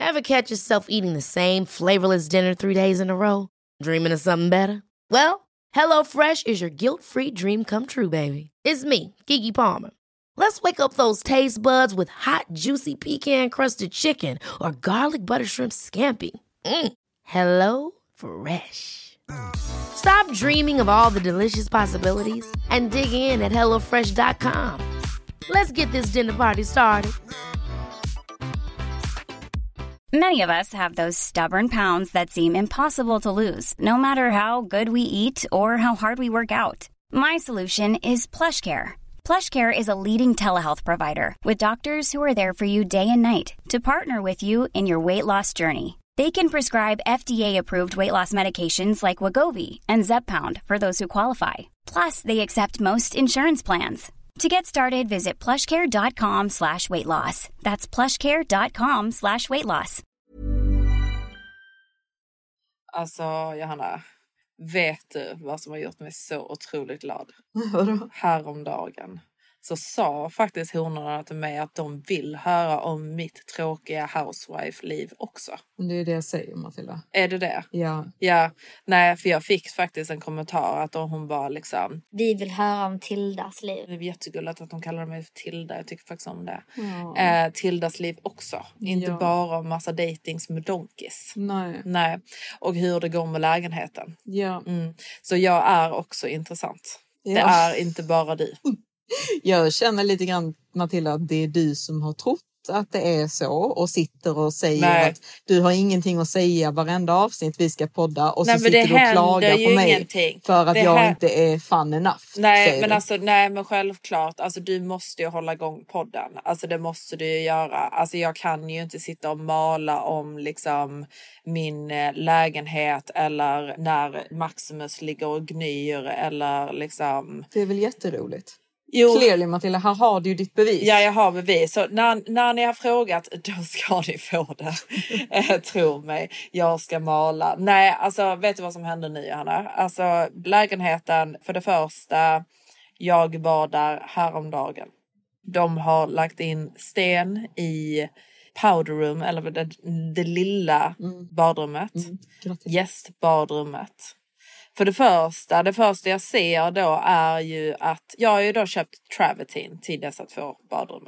Ever catch yourself eating the same flavorless dinner 3 days in a row? Dreaming of something better? Well, HelloFresh is your guilt-free dream come true, baby. It's me, Keke Palmer. Let's wake up those taste buds with hot, juicy pecan-crusted chicken or garlic butter shrimp scampi. Hello Fresh. Stop dreaming of all the delicious possibilities and dig in at HelloFresh.com. Let's get this dinner party started. Many of us have those stubborn pounds that seem impossible to lose, no matter how good we eat or how hard we work out. My solution is PlushCare. PlushCare is a leading telehealth provider with doctors who are there for you day and night to partner with you in your weight loss journey. They can prescribe FDA-approved weight loss medications like Wegovy and Zepbound for those who qualify. Plus, they accept most insurance plans. To get started, visit plushcare.com/weightloss. That's plushcare.com/weightloss. Alltså, Johanna, vet du vad som har gjort mig så otroligt glad? Vadå? Häromdagen så sa faktiskt honorna till mig att de vill höra om mitt tråkiga housewife-liv också. Men det är ju det jag säger, Matilda. Är det det? Ja. Ja, nej, för jag fick faktiskt en kommentar att hon bara liksom... Vi vill höra om Tildas liv. Det är jättegulligt att de kallar mig för Tilda. Jag tycker faktiskt om det. Ja. Tildas liv också. Inte bara om massa datings med donkis. Nej. Och hur det går med lägenheten. Ja. Så jag är också intressant. Ja. Det är inte bara du. Jag känner lite grann, Matilda, att det är du som har trott att det är så och sitter och säger att du har ingenting att säga varenda avsnitt vi ska podda och så sitter du och klagar på mig ingenting. För att jag inte är fun enough. Nej, men självklart, alltså du måste ju hålla igång podden. Alltså det måste du ju göra. Alltså jag kan ju inte sitta och mala om liksom min lägenhet eller när Maximus ligger och gnyr eller liksom... Det är väl jätteroligt. Jo. Clearly, Matilda, här har du ju ditt bevis. Ja, jag har bevis. Så när ni har frågat, då ska ni få det. Tro mig, jag ska mala. Nej, alltså vet du vad som händer nu, Johanna? Alltså lägenheten, för det första, jag var där häromdagen. De har lagt in sten i powder room, eller det lilla badrummet. Gästbadrummet. För det första jag ser då är ju att jag har ju då köpt travertine till dessa 2 badrummen.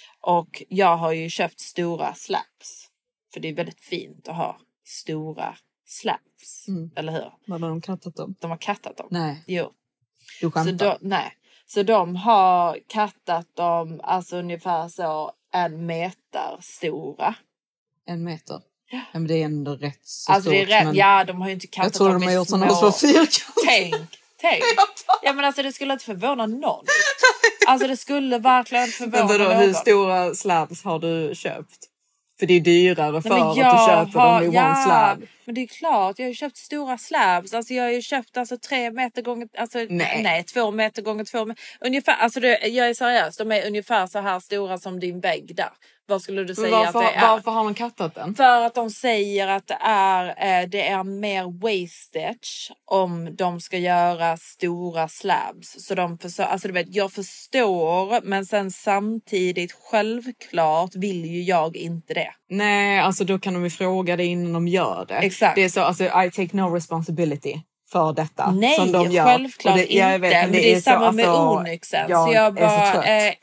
Och jag har ju köpt stora slabs. För det är väldigt fint att ha stora slabs. Eller hur? Vad har de kattat dem? De har kattat dem. Nej. Jo. Du skämtar? Så de har kattat dem alltså ungefär så 1 meter stora. 1 meter? Ja, men det är ändå rätt så alltså stort. Det är rätt, ja, de har ju inte kattat jag tror dem de har gjort små... sådana som fyrkant. Tänk. Ja, men alltså det skulle inte förvåna någon. Alltså det skulle verkligen inte förvåna någon. Hur stora slabs har du köpt? För det är dyrare för att du köper dem i one slab. Men det är klart, jag har ju köpt stora slabs. Alltså jag har ju köpt 3 meter gånger... Alltså, nej, 2 meter gånger 2 meter. Ungefär, alltså jag är seriös. De är ungefär så här stora som din vägg där. Vad skulle du säga att det är? Varför har de kattat den? För att de säger att det är mer wastage om de ska göra stora slabs. Så alltså du vet, jag förstår, men sen samtidigt självklart vill ju jag inte det. Nej, alltså då kan de ju fråga det innan de gör det. Exakt. Det är så, alltså I take no responsibility för detta. Nej, som de gör. Självklart inte. Men det är samma med onyxen. Så jag bara,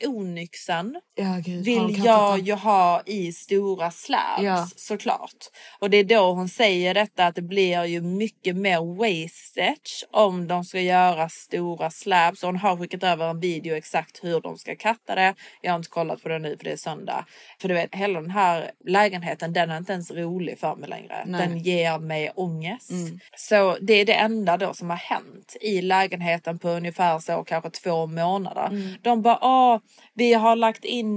onyxen vill jag ju ha i stora slabs, såklart. Och det är då hon säger detta, att det blir ju mycket mer wastage om de ska göra stora slabs. Och hon har skickat över en video exakt hur de ska katta det. Jag har inte kollat på det nu för det är söndag. För du vet, hela den här lägenheten, den är inte ens rolig för mig längre. Nej. Den ger mig ångest. Så det är det enda då som har hänt i lägenheten på ungefär så kanske 2 månader. De bara, vi har lagt in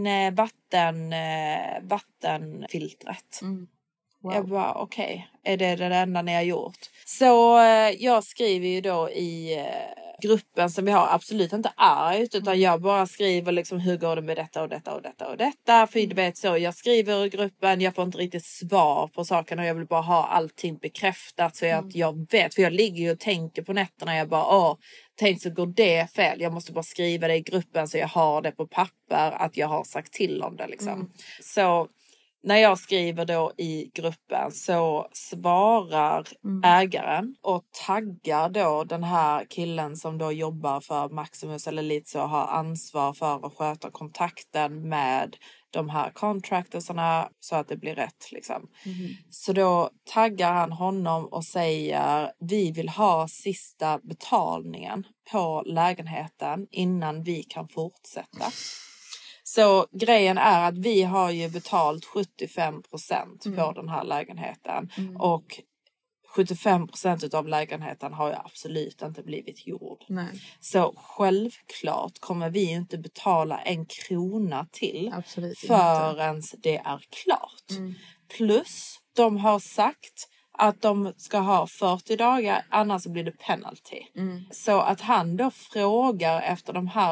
vattenfiltret. Wow. Jag bara, okej. Är det enda ni har gjort? Så jag skriver ju då i gruppen som vi har, absolut inte argt, utan jag bara skriver liksom, hur går det med detta och detta och detta och detta. För du vet så, jag skriver i gruppen, jag får inte riktigt svar på sakerna och jag vill bara ha allting bekräftat så att jag vet. För jag ligger ju och tänker på nätterna, jag bara, tänk så går det fel. Jag måste bara skriva det i gruppen så jag har det på papper att jag har sagt till om det liksom. Så när jag skriver då i gruppen så svarar ägaren och taggar då den här killen som då jobbar för Maximus eller lite så, har ansvar för att sköta kontakten med de här contractorsarna så att det blir rätt liksom. Så då taggar han honom och säger: vi vill ha sista betalningen på lägenheten innan vi kan fortsätta. Så grejen är att vi har ju betalt 75% på den här lägenheten. Och 75% av lägenheten har ju absolut inte blivit gjord. Nej. Så självklart kommer vi inte betala en krona till absolut förrän det är klart. Plus de har sagt att de ska ha 40 dagar, annars blir det penalty. Så att han då frågar efter de här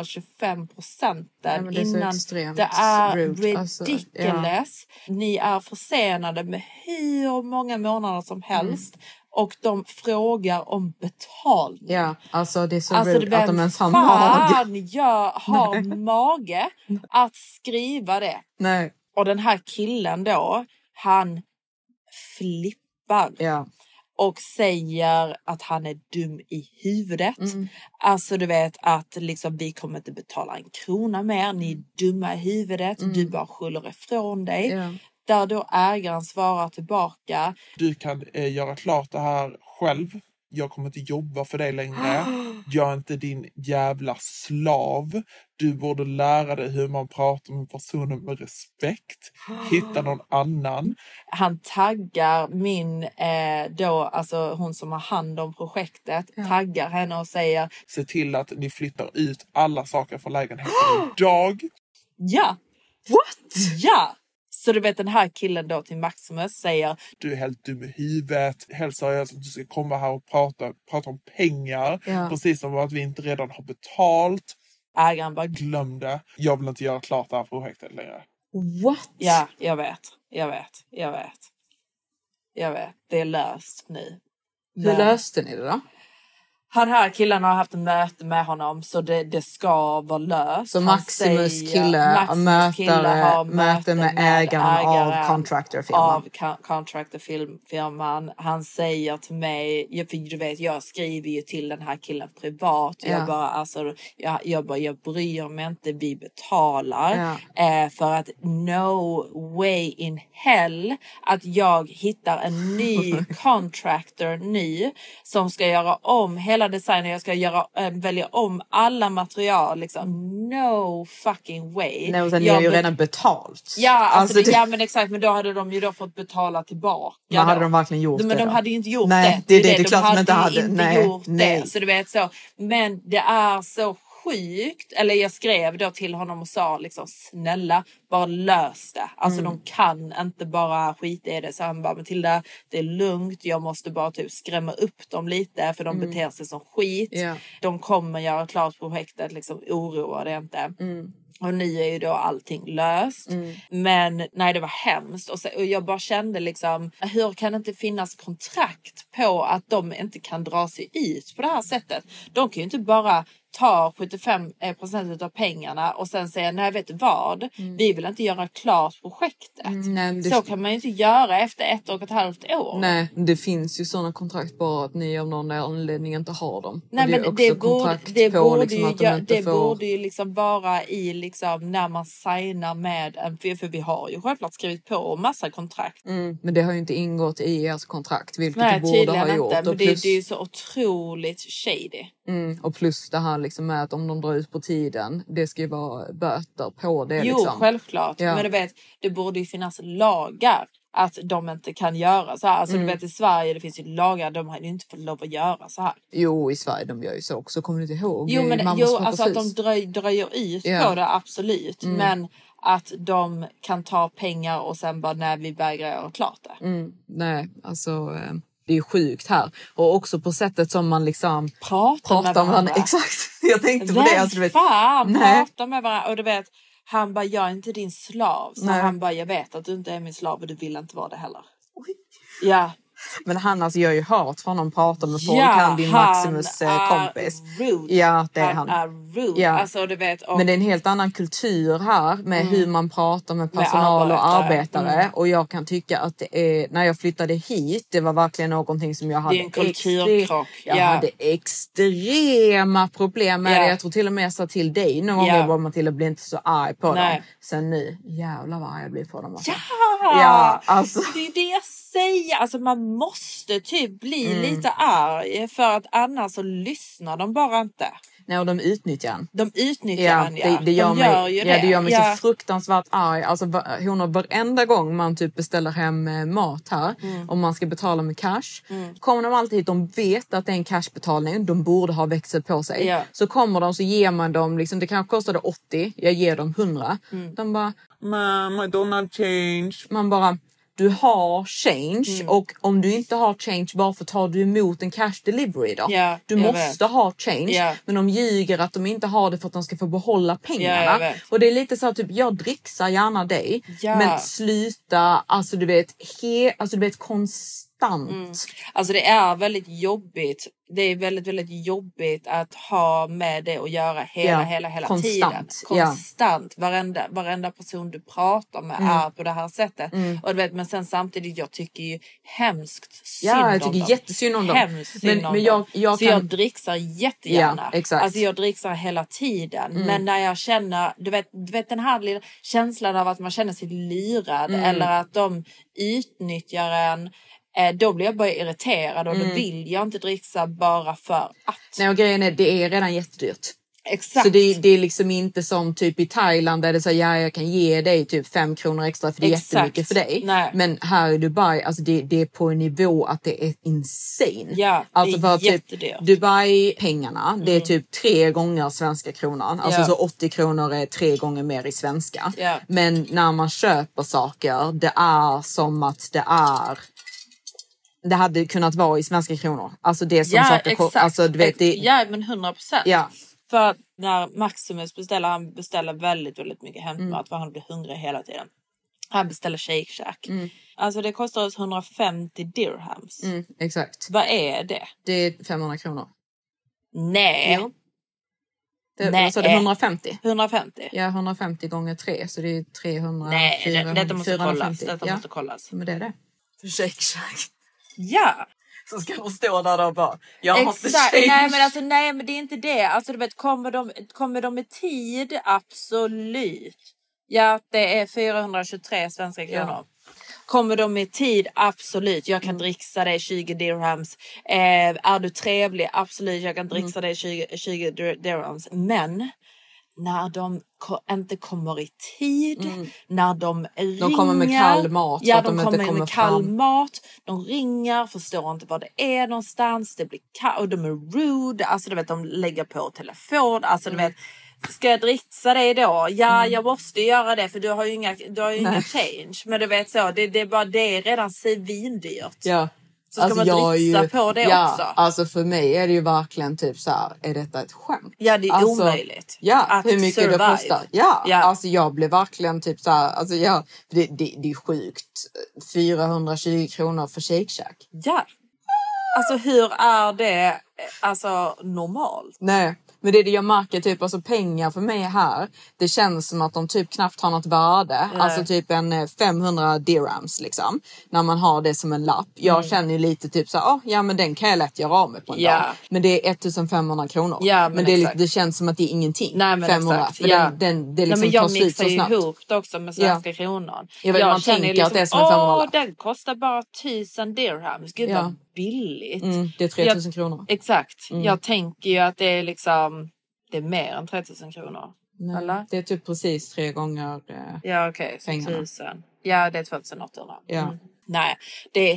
25% innan, det är ridiculous. Alltså, Ni är försenade med hur många månader som helst. Och de frågar om betalning. Ja, alltså det är så rude att de ens har mage. Jag har mage att skriva det. Nej. Och den här killen då, han flippar. Ja. Och säger att han är dum i huvudet. Alltså du vet att liksom, vi kommer inte betala en krona mer. Ni är dumma i huvudet. Du bara skyller ifrån dig. Ja. Där då ägaren svarar tillbaka: du kan göra klart det här själv. Jag kommer inte jobba för dig längre. Jag är inte din jävla slav. Du borde lära dig hur man pratar med personer med respekt. Hitta någon annan. Han taggar min då, alltså hon som har hand om projektet, taggar henne och säger: se till att ni flyttar ut alla saker från lägenheten idag. Ja. What? Ja. Så du vet, den här killen då till Maximus säger: du är helt dum i huvudet. Helt seriöst att du ska komma här och prata om pengar. Ja. Precis som att vi inte redan har betalt. Ägaren bara: glöm det. Jag vill inte göra klart det här projektet längre. What? Ja, jag vet. Det är löst nu. Hur löste ni det då? Han här killen har haft en möte med honom, så det ska vara löst. Så Maximus kille har möte med ägaren av contractorfirman. Han säger till mig, för du vet, jag skriver ju till den här killen privat. Ja. Jag bryr mig inte, vi betalar. För att no way in hell att jag hittar en ny contractor ny som ska göra om hela designen. Jag ska välja om alla material liksom. No fucking way. Nej, ni har ju redan betalt. Ja, alltså ja, men exakt, men då hade de ju då fått betala tillbaka. Men hade de verkligen gjort det? Men de hade ju inte gjort det. Det är klart de inte hade gjort det. Så du vet så. Men det är så sjukt. Eller jag skrev då till honom och sa liksom: snälla, bara lös det. Alltså de kan inte bara skita i det. Så han bara: Matilda, det är lugnt. Jag måste bara typ skrämma upp dem lite. För de beter sig som skit. De kommer göra klart projektet. Liksom, oroa det inte. Och nu är ju då allting löst. Men nej, det var hemskt. Och jag bara kände liksom: hur kan det inte finnas kontrakt på att de inte kan dra sig ut på det här sättet? De kan ju inte bara ta 75% av pengarna och sen säga: nej, vet du vad? Vi vill inte göra klart projektet. Så kan man ju inte göra efter 1,5 år. Nej, det finns ju sådana kontrakt, bara att ni av någon anledning inte har dem. Nej, men det borde ju liksom vara i liksom när man signar med en, för vi har ju självklart skrivit på massa kontrakt. Men det har ju inte ingått i ers kontrakt, vilket det borde ha gjort. Men det är ju så otroligt shady. Och plus det här liksom med att om de drar ut på tiden, det ska ju vara böter på det. Jo, liksom. Självklart. Men du vet, det borde ju finnas lagar att de inte kan göra så här. Alltså du vet, i Sverige det finns ju lagar, de har ju inte fått lov att göra så här. Jo, i Sverige de gör ju så också, kommer du inte ihåg? Alltså att de dröjer ut på det, absolut. Men att de kan ta pengar och sen bara: när vi vägrar göra klart det. Nej, alltså det är ju sjukt här. Och också på sättet som man liksom pratar med varandra. Exakt, jag tänkte på det. Alltså, du vet, pratar med varandra. Och du vet, han bara: jag är inte din slav. Så han bara: jag vet att du inte är min slav och du vill inte vara det heller. Ja. Men han, alltså jag har ju hört från honom prata med folk. Han din Maximus kompis. Rude. Ja, det är han. Han är rude. Ja. Alltså, du vet, och... Men det är en helt annan kultur här med hur man pratar med personal och arbetare. Och jag kan tycka att det är, när jag flyttade hit, det var verkligen någonting som jag hade. Det är en kulturkrock. Jag hade extrema problem med det. Jag tror till och med jag sa till dig någon gång, jag bara, Matilda, blir inte så arg på dem. Sen nu, jävlar vad jag blir på dem. Alltså. Ja, alltså. Det är det jag säger. Alltså man måste typ bli lite arg, för att annars så lyssnar de bara inte. Nej, och de utnyttjar en. De utnyttjar en, det gör mig så fruktansvärt arg. Alltså hon har varenda gång man typ beställer hem mat här, om man ska betala med cash, kommer de alltid hit, de vet att det är en cashbetalning, de borde ha växel på sig. Så kommer de, så ger man dem, liksom, det kanske kostade 80, jag ger dem 100. De bara, Mom, I don't have change. Man bara, du har change, och om du inte har change, varför tar du emot en cash delivery då? Du måste ha change, men de ljuger att de inte har det för att de ska få behålla pengarna. Och det är lite så typ, jag dricksar gärna dig, men sluta, alltså du vet konstant. Alltså det är väldigt jobbigt. Det är väldigt, väldigt jobbigt att ha med det och göra hela tiden. Konstant. Varenda person du pratar med är på det här sättet. Och du vet, men sen samtidigt, jag tycker ju hemskt synd om dem. Jag tycker jättesynd om dem. Men jag dricksar jättegärna. Alltså jag dricksar hela tiden. Men när jag känner, du vet den här lilla känslan av att man känner sig lurad, eller att de utnyttjar en, då blir jag bara irriterad, och då vill jag inte dricksa bara för att. Nej, och grejen är, det är redan jättedyrt. Exakt. Så det är liksom inte som typ i Thailand där det säger, jag kan ge dig typ 5 kronor extra för det är jättemycket för dig. Nej. Men här i Dubai, alltså det är på en nivå att det är insane. Ja, alltså det är för jättedyrt. Typ Dubai-pengarna, det är typ 3 gånger svenska kronan. Alltså så 80 kronor är 3 gånger mer i svenska. Men när man köper saker, det är som att det hade kunnat vara i svenska kronor. Alltså det som saker, alltså du vet det. Ja, men 100%. Ja. För när Maximus beställer, han beställer väldigt, väldigt mycket hämtmat, för han blir hungrig hela tiden. Han beställer Shake Shack. Alltså det kostar oss 150 dirhams. Exakt. Vad är det? Det är 500 kronor. Nej. Jo. Nej. Så det är 150. 150. Ja, 150 gånger 3, så det är 300. Nej, 400, detta måste 450. kollas. Måste kollas. Men det är det. För Shake Shack. Ja. Så ska de stå där och bara, exakt. Nej, men det är inte det. Alltså du vet, kommer de i tid? Absolut. Ja, det är 423 svenska kronor. Ja. Kommer de i tid? Absolut. Jag kan dricksa dig 20 dirhams. Är du trevlig? Absolut. Jag kan dricksa dig 20 dirhams. Men när de inte kommer i tid, när de ringer. De kommer med kall mat. Ja, de kommer med kall mat. De ringer, förstår inte vad det är någonstans. Det blir och de är rude. Alltså du vet, de lägger på telefon. Alltså du vet, ska jag dricksa dig då? Ja, jag måste göra det, för du har ju inga change. Men du vet så, det är redan svindyrt. Ja. Så ska man dricksa på det också. Alltså för mig är det ju verkligen typ så här, är detta ett skämt? Ja, det är omöjligt. Ja, att hur mycket survive. Det kostar. Ja, alltså jag blev verkligen typ så här, alltså det är sjukt. 420 kronor för Shake Shack. Ja. Alltså hur är det normalt? Nej. Men det jag märker typ, alltså pengar för mig här, det känns som att de typ knappt har något värde. Nej. Alltså typ en 500 dirhams liksom. När man har det som en lapp. Jag känner ju lite typ så ja men den kan jag lätt göra av med på en dag. Men det är 1500 kronor. Ja, men det känns som att det är ingenting. Nej, men 500. Exakt. För det liksom men jag tar slut så snabbt. Jag mixar ihop det också med svenska kronan. Man tänker liksom, att det är som en 500. Den kostar bara 1000 dirhams. Gud vad billigt. Det är 3000 kronor. Exakt. Jag tänker ju att det är liksom, det är mer än 3000 kronor. Nej, eller? Det är typ precis 3 gånger ja, okej. Så 1000. Ja, det är 2800. Ja. Nej, det är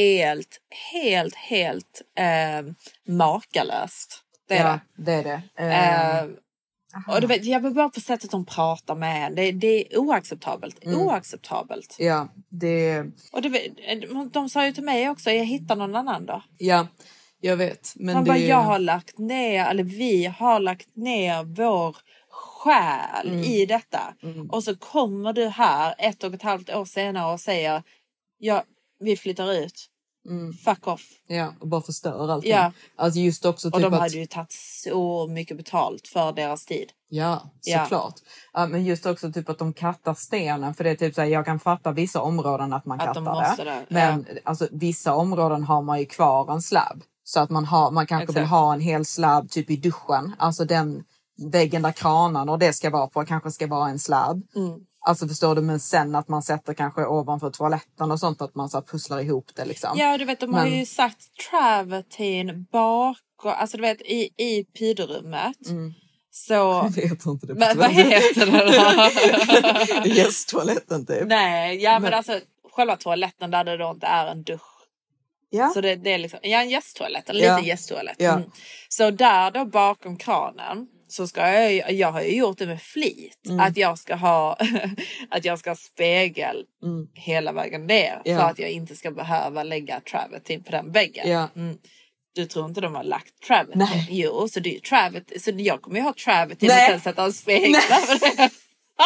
helt makalöst. Det är det är det. Och du vet, jag vill bara på sättet de pratar med en. Det är oacceptabelt. Oacceptabelt. Ja, det... Och de sa ju till mig också, jag hittar någon annan då. Ja, jag vet. Men jag har lagt ner, eller vi har lagt ner vår själ i detta. Och så kommer du här 1,5 år senare och säger, ja, vi flyttar ut. Fuck off. Ja, och bara förstör allting. Ja. Alltså just också typ och de hade ju tagit så mycket betalt för deras tid. Ja, såklart. Ja, men just också typ att de kattar stenen. För det är typ så här, jag kan fatta vissa områden att man kattar det. Men alltså, vissa områden har man ju kvar en slabb. Så att man kanske vill ha en hel slabb typ i duschen. Alltså den väggen där kranen och det ska vara på kanske ska vara en slabb. Alltså förstår du, men sen att man sätter kanske ovanför toaletten och sånt, att man så pusslar ihop det liksom. Ja, du vet, de har ju sagt travertin bakom, alltså du vet i pyderummet. Så... Jag vet inte det. Men vad heter det då? Gästtoaletten typ. Nej, men alltså själva toaletten där det då inte är en dusch. Ja. Så det är liksom, en gästtoalett, en liten gästtoalett. Ja. Så där då bakom kranen så ska jag har ju gjort det med flit. Att jag ska ha spegel hela vägen ner. För att jag inte ska behöva lägga travertin på den väggen. Ja. Du tror inte de har lagt travertin? Nej. Jo, så det är ju travertin. Så jag kommer ju ha travertin och sen sätta en spegel över det.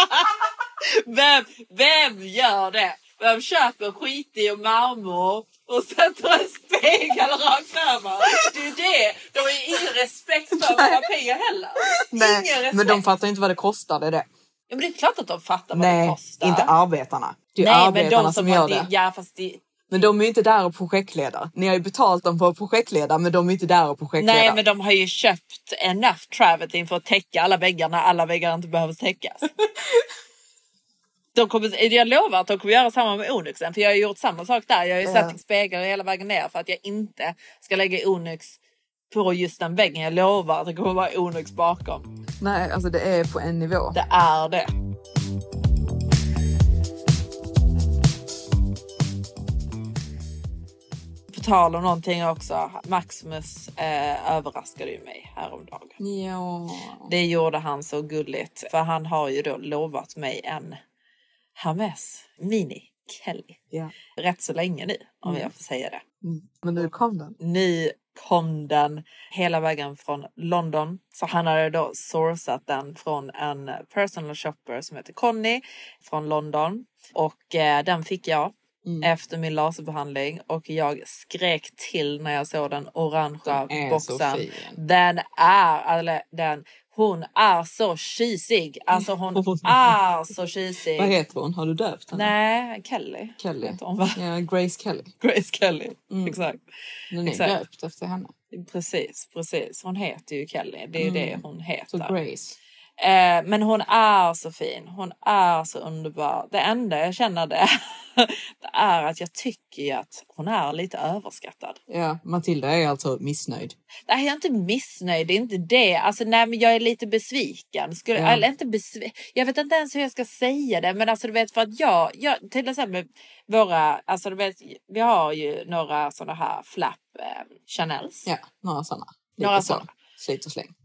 Vem gör det? Vem köper skit i och marmor och sätter en spegel rakt över? Det är ju det. De har ju ingen respekt för våra pengar heller. Nej, men de fattar inte vad det kostar, det är det. Ja, men det är klart att de fattar vad det kostar. Inte arbetarna. Det är ju arbetarna men som gör det. Ja, fast men de är ju inte där och projektledar. Ni har ju betalt dem för att projektleda, men de är inte där och projektleda. Nej, men de har ju köpt enough travertin för att täcka alla väggar när alla väggar inte behöver täckas. Jag lovar att de kommer göra samma med Onyxen. För jag har gjort samma sak där. Jag har ju satt speglar hela vägen ner för att jag inte ska lägga Onyx på just den väggen. Jag lovar att det kommer vara Onyx bakom. Nej, alltså det är på en nivå. Det är det. På tal om någonting också. Maximus överraskade ju mig häromdagen. Ja. Det gjorde han så gulligt. För han har ju då lovat mig en Hermes Mini Kelly. Ja. Rätt så länge nu, om jag får säga det. Men nu kom den. Nu kom den hela vägen från London. Så han hade då sourcat den från en personal shopper som heter Conny från London. Och den fick jag efter min laserbehandling. Och jag skrek till när jag såg den orangea boxen. Hon är så cheesig. Alltså hon är så cheesig. Vad heter hon? Har du döpt henne? Nej, Kelly. Ja, Grace Kelly. Grace Kelly, exakt. Den är döpt efter henne. Precis. Hon heter ju Kelly. Det är det hon heter. Så Grace. Men hon är så fin. Hon är så underbar. Det enda jag känner det är att jag tycker att hon är lite överskattad. Ja, Matilda är alltså missnöjd. Nej, jag är inte missnöjd. Det är inte det. Alltså, nej, men jag är lite besviken. Eller inte jag vet inte ens hur jag ska säga det. Men alltså, du vet, för att jag till exempel alltså, du vet, vi har ju några sådana här flap Chanels. Ja, några sådana. Några sådana. Slit och släng.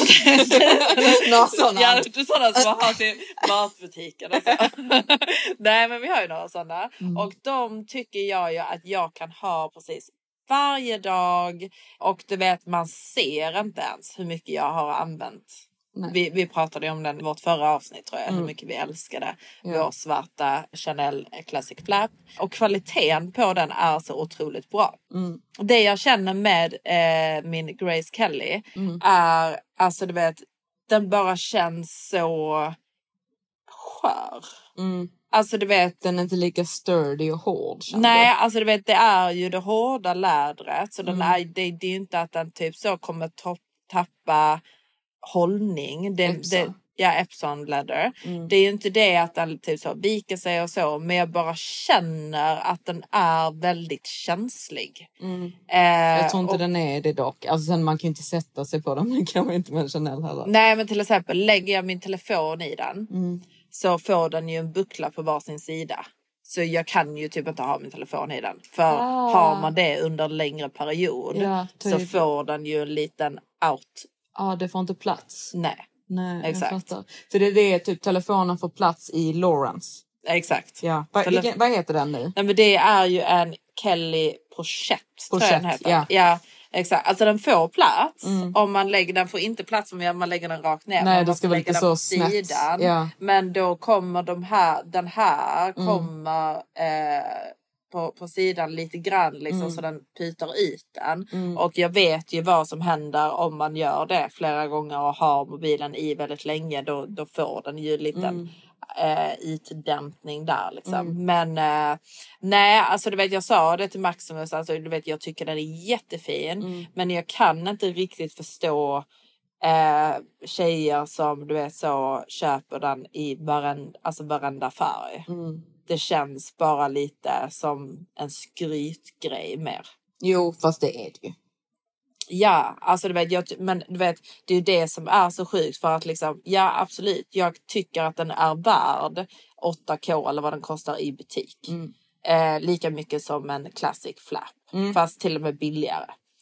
Några sådana. Ja, du sådana som man har till matbutiken. Alltså. Nej, men vi har ju några sådana. Och de tycker jag ju att jag kan ha precis varje dag. Och du vet, man ser inte ens hur mycket jag har använt. Vi pratade om den i vårt förra avsnitt, tror jag. Hur mycket vi älskade vår svarta Chanel Classic Flap. Och kvaliteten på den är så otroligt bra. Det jag känner med min Grace Kelly är, alltså du vet, den bara känns så skör. Alltså du vet, den är inte lika sturdy och hård. Nej, alltså du vet, det är ju det hårda lädret. Så den är, det är ju inte att den typ så kommer tappa hållning. Epsom leather. Det är ju inte det att den typ så viker sig och så, men jag bara känner att den är väldigt känslig. Jag tror inte den är det dock. Alltså sen man kan ju inte sätta sig på den, men kan man inte med Chanel heller. Nej, men till exempel lägger jag min telefon i den så får den ju en buckla på varsin sida. Så jag kan ju typ inte ha min telefon i den. För har man det under en längre period så får den ju en liten out. Ja, det får inte plats. Nej, exakt. För det är typ telefonen får plats i Lawrence. Exakt. Ja. Vad heter den nu? Nej, men det är ju en Kelly Pochette, tror jag den heter. Ja, exakt. Alltså den får plats. Om man lägger den, får inte plats om man lägger den rakt ner. Nej, det ska vara lite så snett. Men då kommer den här kommer på sidan lite grann liksom, så den pyter ut den. Och jag vet ju vad som händer om man gör det flera gånger och har mobilen i väldigt länge. Då får den ju lite ytdämpning där liksom. Men nej, alltså du vet, jag sa det till Maximus, alltså du vet, jag tycker den är jättefin, men jag kan inte riktigt förstå tjejer som du vet så köper den i varenda färg. Det känns bara lite som en skrytgrej mer. Jo, fast det är det ju. Ja, alltså du vet, men du vet, det är ju det som är så sjukt, för att liksom, ja absolut, jag tycker att den är värd 8K eller vad den kostar i butik. Lika mycket som en classic flap, fast till och med billigare.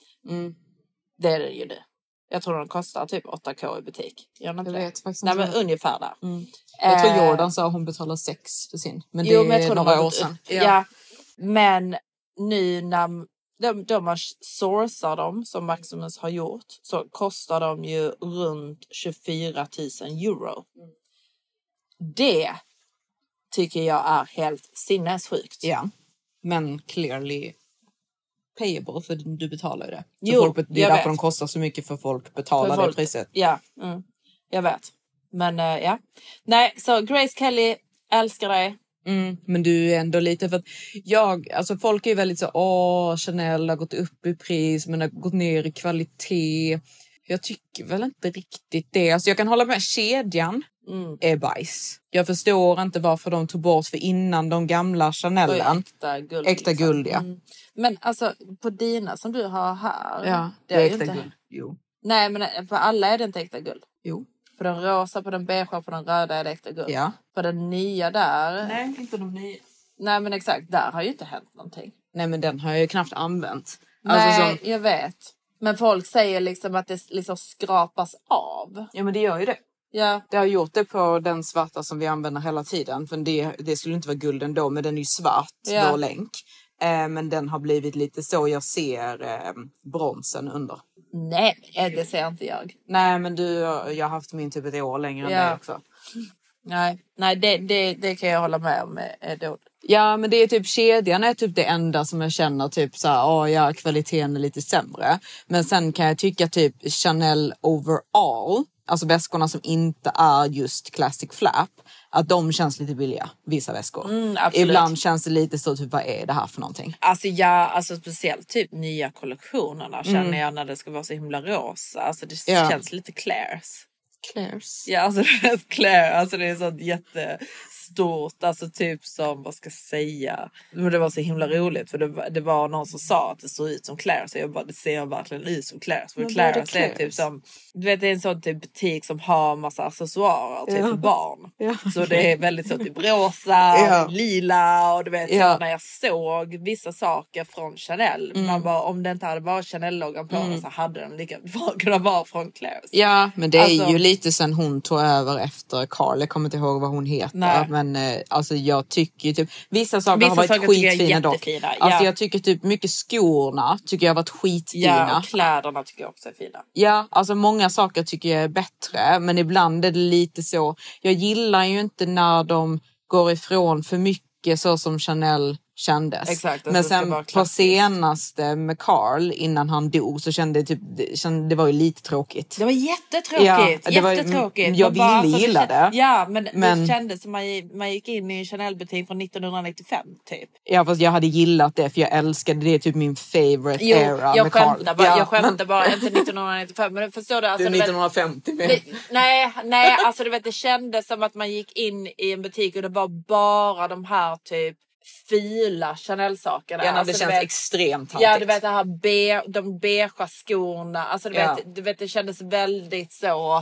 Det är det ju det. Jag tror den kostar typ 8K i butik. Jag vet faktiskt inte. Nej, men ungefär där. Jag tror Jordan sa att hon betalar 6 för sin. Men det är några år sedan. Ja. Men nu när de har sourcat dem, som Maximus har gjort, så kostar de ju runt 24 000 euro. Det tycker jag är helt sinnessjukt. Ja, men clearly payable, för du betalar det. Jo, det är därför de kostar så mycket, för folk betalar det priset. Ja, jag vet. Men ja. Nej, så Grace Kelly, älskar dig. Men du är ändå lite, för att alltså folk är väldigt så, Chanel har gått upp i pris men har gått ner i kvalitet. Jag tycker väl inte riktigt det. Alltså jag kan hålla med, kedjan är bajs. Jag förstår inte varför de tog bort, för innan de gamla Chanelen. Äkta guld, ja. Men alltså på dina som du har här. Ja, det är äkta guld. Jo. Nej, men på alla är det inte äkta guld. Jo. På den rosa, på den beige och på den röda är det äkta guld. Ja. På den nya där. Nej, inte de nya. Nej, men exakt. Där har ju inte hänt någonting. Nej, men den har jag ju knappt använt. Nej, jag vet. Men folk säger liksom att det liksom skrapas av. Ja, men det gör ju det. Ja. Det har gjort det på den svarta som vi använder hela tiden. För det skulle inte vara guld ändå, men den är ju svart, vår länk. Men den har blivit lite så, jag ser bronsen under. Nej, det ser inte jag. Nej, men jag har haft min typ ett år längre än det också. Nej, det kan jag hålla med om. Ja, men det är typ, kedjan är typ det enda som jag känner typ så här, kvaliteten är lite sämre. Men sen kan jag tycka typ Chanel overall, alltså väskorna som inte är just classic flap, att de känns lite billiga, vissa väskor. Ibland känns det lite så typ, vad är det här för någonting? Alltså speciellt typ nya kollektionerna känner jag, när det ska vara så himla rosa. Alltså det känns lite Claire's. Ja, alltså Claire, alltså det är så jättestort, alltså typ som, vad ska jag säga, men det var så himla roligt, för det var någon som sa att det såg ut som Claire, så jag bara, det ser verkligen ut som Claire, för Claire är typ som, du vet, det är en sån typ butik som har massa accessoarer typ för barn, så det är väldigt så typ rosa, lila, och du vet så när jag såg vissa saker från Chanel, man bara, om det inte hade varit Chanel-loggan på den, så hade den lika kunnat vara från Claire. Ja, men det är ju lite sen hon tog över efter Carl. Jag kommer inte ihåg vad hon heter. Nej. Men alltså jag tycker typ vissa saker har varit skitfina dock. Alltså jag tycker typ mycket skorna tycker jag har varit skitfina. Ja, och kläderna tycker jag också är fina. Ja, alltså många saker tycker jag är bättre. Men ibland är det lite så. Jag gillar ju inte när de går ifrån för mycket så som Chanel kändes. Exakt, men sen på senaste med Carl, innan han dog, så kände jag typ, det var ju lite tråkigt. Det var jättetråkigt. Jättetråkigt. Jag ville gilla det. Ja, men det kändes som man gick in i en Chanel-butik från 1995 typ. Ja, fast jag hade gillat det, för jag älskade det, typ min favorite era med Carl. Jag skämtar bara, inte 1995, men förstår du? Alltså, du är 1950 med. Nej, alltså du vet, det kändes som att man gick in i en butik och det var bara de här typ fila Chanel-sakerna. Ja, alltså, det känns extremt tantigt. Ja, du vet det här de beigea skorna. Alltså du vet det kändes väldigt så.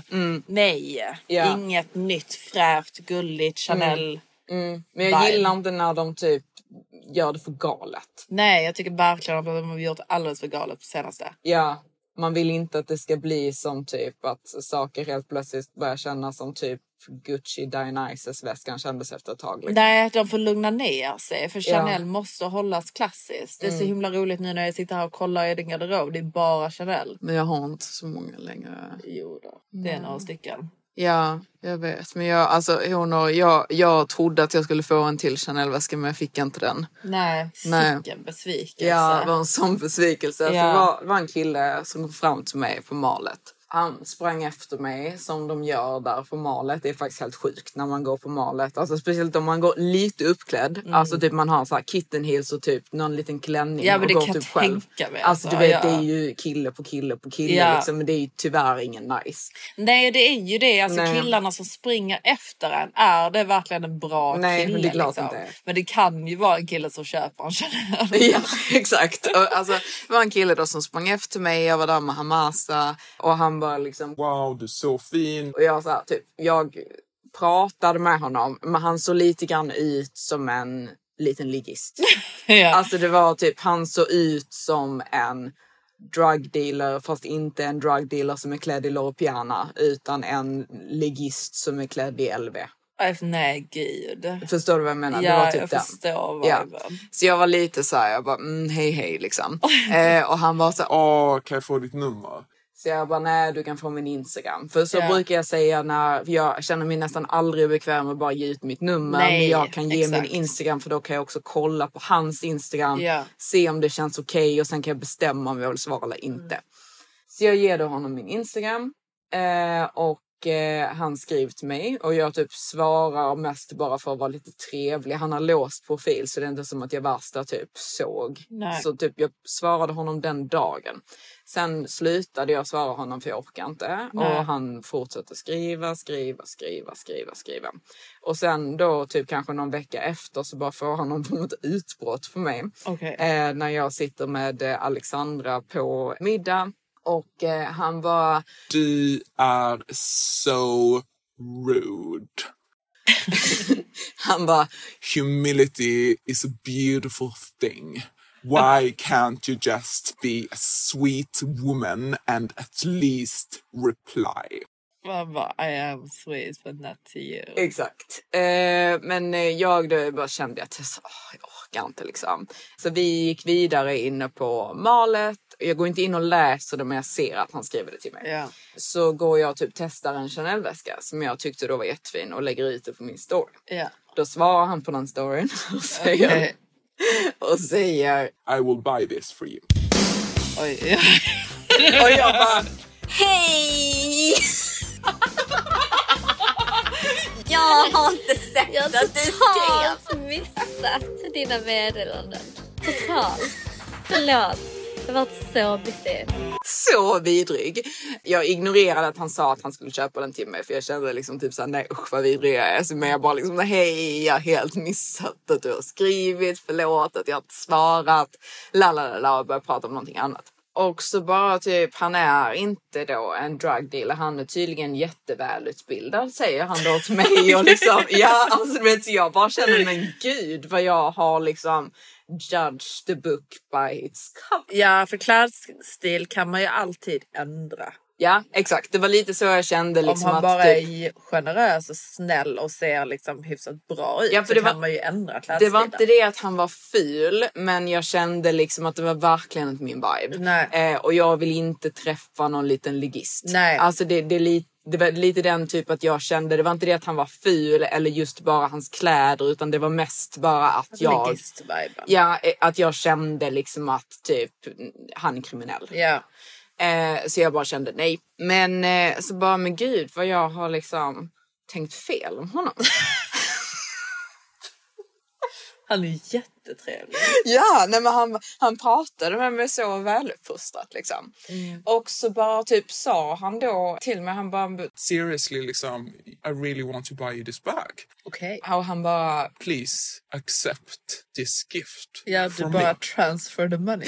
Inget nytt, fräscht, gulligt Chanel. Men jag gillar inte när de typ gör det för galet. Nej, jag tycker verkligen att de har gjort alldeles för galet på senaste. Ja, man vill inte att det ska bli som typ att saker helt plötsligt börjar kännas som typ Gucci Dionysus-väskan kändes efter ett tag. Liksom. Nej, de får lugna ner sig. För Chanel måste hållas klassiskt. Det är så himla roligt nu när jag sitter här och kollar i din garderob. Det är bara Chanel. Men jag har inte så många längre. Jo då, det är några stycken. Ja, jag vet. Men jag trodde att jag skulle få en till Chanel-väska, men jag fick inte den. Nej, vilken besvikelse. Ja, det var en sån besvikelse. Ja. Det var en kille som kom fram till mig på malet. Han sprang efter mig som de gör där på malet. Det är faktiskt helt sjukt när man går på malet. Alltså speciellt om man går lite uppklädd. Alltså typ man har så här kitten heels och typ någon liten klänning. Ja, men det går kan typ jag tänka mig. Alltså du vet, det är ju kille på kille på kille liksom. Men det är ju tyvärr ingen nice. Nej, det är ju det. Alltså killarna som springer efter en. Är det verkligen en bra kille? Nej, men det är klart liksom? inte. Men det kan ju vara en kille som köper en Chanel. Ja, exakt. Och, alltså, det var en kille då som sprang efter mig. Jag var där med Hamasa. Och han bara liksom... Wow, du är så fin. Och jag så här, typ, jag pratade med honom. Men han såg lite grann ut som en liten ligist. Ja. Alltså det var typ, han såg ut som en drugdealer. Fast inte en drugdealer som är klädd i Loro Piana. Utan en ligist som är klädd i LV. Nej, gud. Förstår du vad jag menar? Ja, det var typ jag den. förstår vad jag menar. Så jag var lite så här, jag bara, hej liksom. Och han var så här, kan jag få ditt nummer? så jag bara, nej, du kan få min Instagram. För så brukar jag säga när jag känner mig nästan aldrig bekväm med att bara ge ut mitt nummer. Nej, men jag kan ge min Instagram, för då kan jag också kolla på hans Instagram. Ja. Se om det känns okej, och sen kan jag bestämma om jag vill svara eller inte. Så jag ger då honom min Instagram. Och han skriver till mig. Och jag typ svarar mest bara för att vara lite trevlig. Han har låst profil, så det är inte som att jag värsta typ såg. Nej. Så typ jag svarade honom den dagen. Sen slutade jag svara honom för jag orkar inte. Nej. Och han fortsatte skriva. Och sen då typ kanske någon vecka efter så bara får han något utbrott på mig. Okay. När jag sitter med Alexandra på middag. Och han var... Du är så rude. Han bara... Humility is a beautiful thing. Why can't you just be a sweet woman and at least reply? I am sweet but not to you. Exakt. Men jag då bara kände att jag orkar inte liksom. Så vi gick vidare inne på malet. Jag går inte in och läser det, men jag ser att han skriver det till mig. Ja. Så går jag typ testar en Chanel-väska som jag tyckte då var jättefin och lägger ut det på min story. Ja. Då svarar han på den storyn och säger I will buy this for you. Oj. och jag bara Hej! Jag har inte sett att du skrev. Jag har totalt missat dina meddelanden. Totalt. Förlåt. Det var så busy. Så vidrig. Jag ignorerade att han sa att han skulle köpa den till mig. För jag kände liksom typ såhär, nej usch vad vidrig jag är. Så men jag bara liksom, hej, jag har helt missat att du har skrivit. Förlåt att jag inte svarat. Lalalala, och började prata om någonting annat. Och så bara typ, han är inte då en drug dealer. Han är tydligen jättevälutbildad, säger han då till mig. Och liksom, ja, alltså du vet, jag bara känner, men gud vad jag har liksom judge the book by its cover. Ja, för klädstil kan man ju alltid ändra. Ja, exakt. Det var lite så jag kände. Liksom, om han att bara typ... är generös och snäll och ser liksom hyfsat bra ut, ja, för så det kan man ju ändra klädstilen. Det var inte det att han var ful, men jag kände liksom att det var verkligen inte min vibe. Nej. Och jag vill inte träffa någon liten ligist. Nej. Alltså det var lite den typ att jag kände, det var inte det att han var ful eller just bara hans kläder, utan det var mest bara att jag... Ja, att jag kände liksom att typ han är kriminell. Ja. Så jag bara kände nej. Men så bara, men gud vad jag har liksom tänkt fel om honom. Han är jättetrevlig. Ja, nej, men han pratade med mig så väluppfostrat liksom. Och så bara typ sa han då till mig, han bara... Seriously, liksom, I really want to buy you this bag. Okej. Och han bara... Please accept this gift. Ja, du bara me. transfer the money.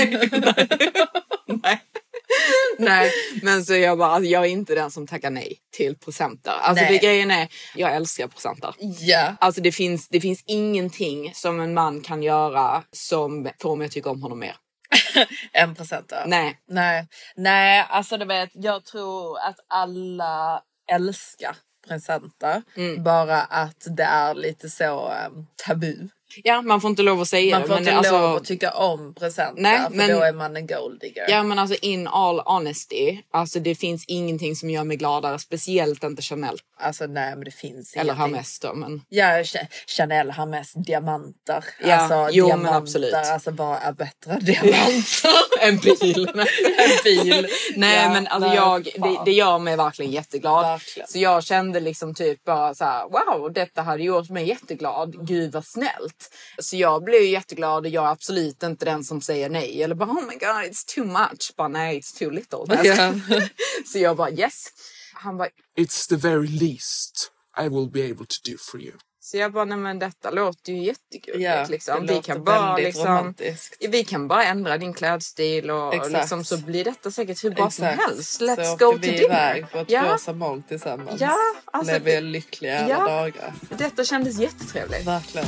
Nej, men så jag bara, jag är inte den som tackar nej till presenter. Alltså det grejen är, jag älskar presenter. Ja. Alltså det finns ingenting som en man kan göra som får mig att tycka om honom mer. En presenter. Nej, alltså du vet, jag tror att alla älskar presenter. Bara att det är lite så tabu Ja, man får inte lov att säga man får inte lov att tycka om presenter. Nej, för då är man en gold digger. Ja, men alltså in all honesty. Alltså det finns ingenting som gör mig gladare. Speciellt inte Chanel. Alltså nej, men det finns eller ingenting. Hermes då, men... Ja, Chanel har mest diamanter. Ja, alltså, jo, diamanter, men absolut. Alltså bara är bättre diamanter. En bil. En bil. Nej, ja, men alltså det gör mig verkligen jätteglad. Verkligen. Så jag kände liksom typ bara så här: wow, detta hade gjort mig jätteglad. Gud vad snällt. Så jag blev jätteglad och jag är absolut inte den som säger nej. Eller bara, oh my god, it's too much. Bara nej, it's too little. Yeah. Så jag bara, yes. Han bara, it's the very least I will be able to do for you. så jag bara, nej men detta låter ju jättegulligt. Ja, liksom. vi kan bara ändra din klädstil och liksom, så blir detta säkert hur bra som helst. Let's så go to vi dinner. Iväg på ett rosa mål tillsammans. Ja, alltså, lever lyckliga alla dagar. Detta kändes jättetrevligt. Verkligen.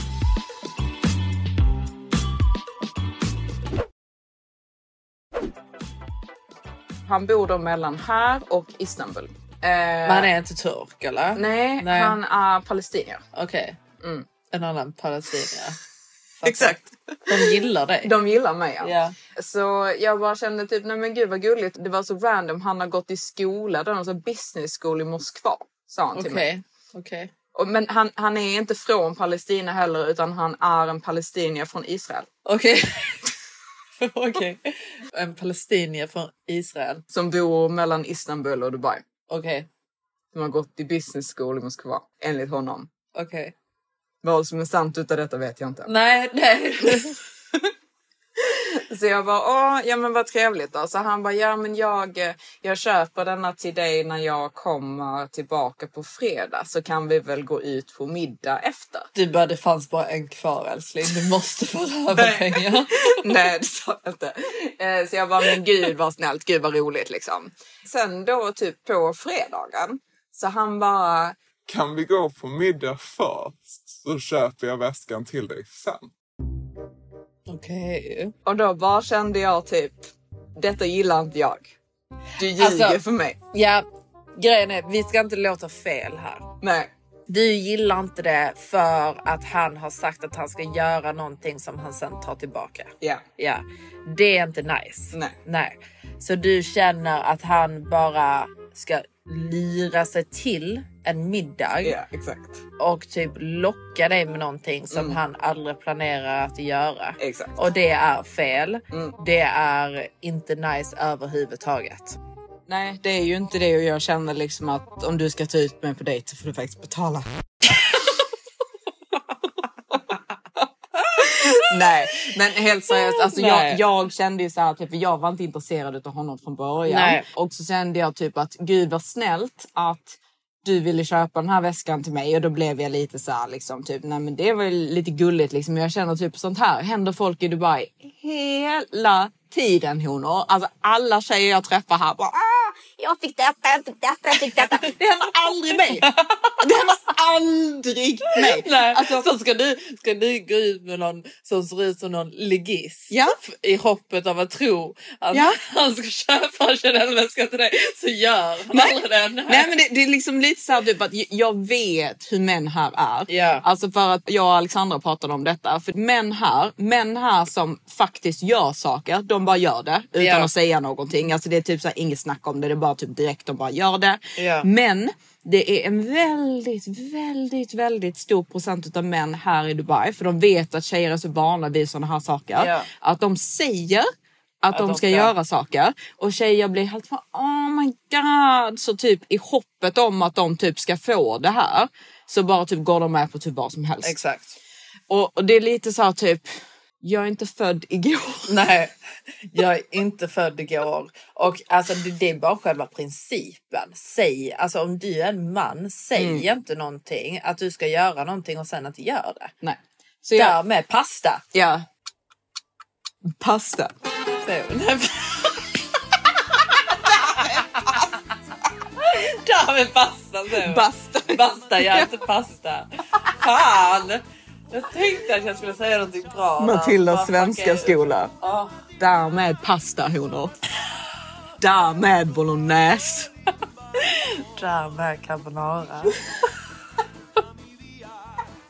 Han bor då mellan här och Istanbul. Man är inte turk, eller? Nej. Han är palestinier. Okej. Mm. En annan palestinier. Exakt. De gillar dig. De gillar mig, ja. Yeah. Så jag bara kände typ, nej men gud vad gulligt. Det var så random. Han har gått i skola, då, en business school i Moskva, sa han till mig. Okej. Men han är inte från Palestina heller, utan han är en palestinier från Israel. Okej. Okej. En palestinier från Israel. Som bor mellan Istanbul och Dubai. Okej. Som har gått i business school i Moskva, enligt honom. Okej. Vad som är sant utav detta vet jag inte. Nej. Så jag bara, ja men vad trevligt då. Så han bara, ja men jag köper denna till dig när jag kommer tillbaka på fredag. Så kan vi väl gå ut på middag efter. Du bara, det fanns bara en kvar, älskling. Du måste få över pengar. Nej, det sa jag inte. Så jag bara, men gud vad snällt, gud vad roligt liksom. Sen då typ på fredagen, så han bara, kan vi gå på middag först? Så köper jag väskan till dig sen. Okej. Och då bara kände jag typ, detta gillar inte jag. Du ljuger för mig. Ja, grejen är, vi ska inte låta fel här. Nej. Du gillar inte det för att han har sagt att han ska göra någonting som han sen tar tillbaka. Ja. Ja. Det är inte nice. Nej. Så du känner att han bara ska lira sig till en middag. Ja, exakt. Och typ locka dig med någonting som han aldrig planerar att göra. Exakt. Och det är fel. Det är inte nice överhuvudtaget. Nej, det är ju inte det, och jag känner liksom att om du ska ta ut mig på dejt så får du faktiskt betala. Nej, men helt seriöst, alltså jag kände ju så här typ, jag var inte intresserad av honom från början. Nej. Och så kände jag typ att gud vad snällt att du ville köpa den här väskan till mig, och då blev jag lite så här liksom typ, nej men det var lite gulligt liksom. Jag känner typ sånt här händer folk i Dubai hela tiden, honor. Alltså alla tjejer jag träffar här bara, jag fick detta, jag fick detta. Det händer aldrig mig. Det händer aldrig mig. Nej, alltså, så ska du gå ut med någon som ser ut som någon legist. Ja. I hoppet av att tro att han ska köpa en Chanel-väska till dig, så gör han aldrig den. Nej, men det är liksom lite så här typ att jag vet hur män här är. Ja. Alltså för att jag och Alexandra pratade om detta. För män här som faktiskt gör saker, de bara gör det utan att säga någonting. Alltså det är typ så här, inget snack om det. Det är bara typ direkt, de bara gör det. Ja. Men det är en väldigt stor procent av män här i Dubai. För de vet att tjejer är så vana vid sådana här saker. Ja. Att de säger att de ska göra saker. Och tjejer blir helt för oh my god. Så typ i hoppet om att de typ ska få det här, så bara typ går de med på typ vad som helst. Exakt. Och det är lite så här typ, jag är inte född igår. Nej, jag är inte född igår. Och alltså det är bara själva principen. Säg, alltså om du är en man, säg inte någonting att du ska göra någonting och sen att du gör det. Nej. Så därmed pasta. Ja. Pasta. Därmed pasta. Basta, jag inte pasta. Fan. Jag tänkte att jag skulle säga någonting bra. Matildas svenska skola. Därmed pasta, honor. Därmed bolognese. Därmed carbonara.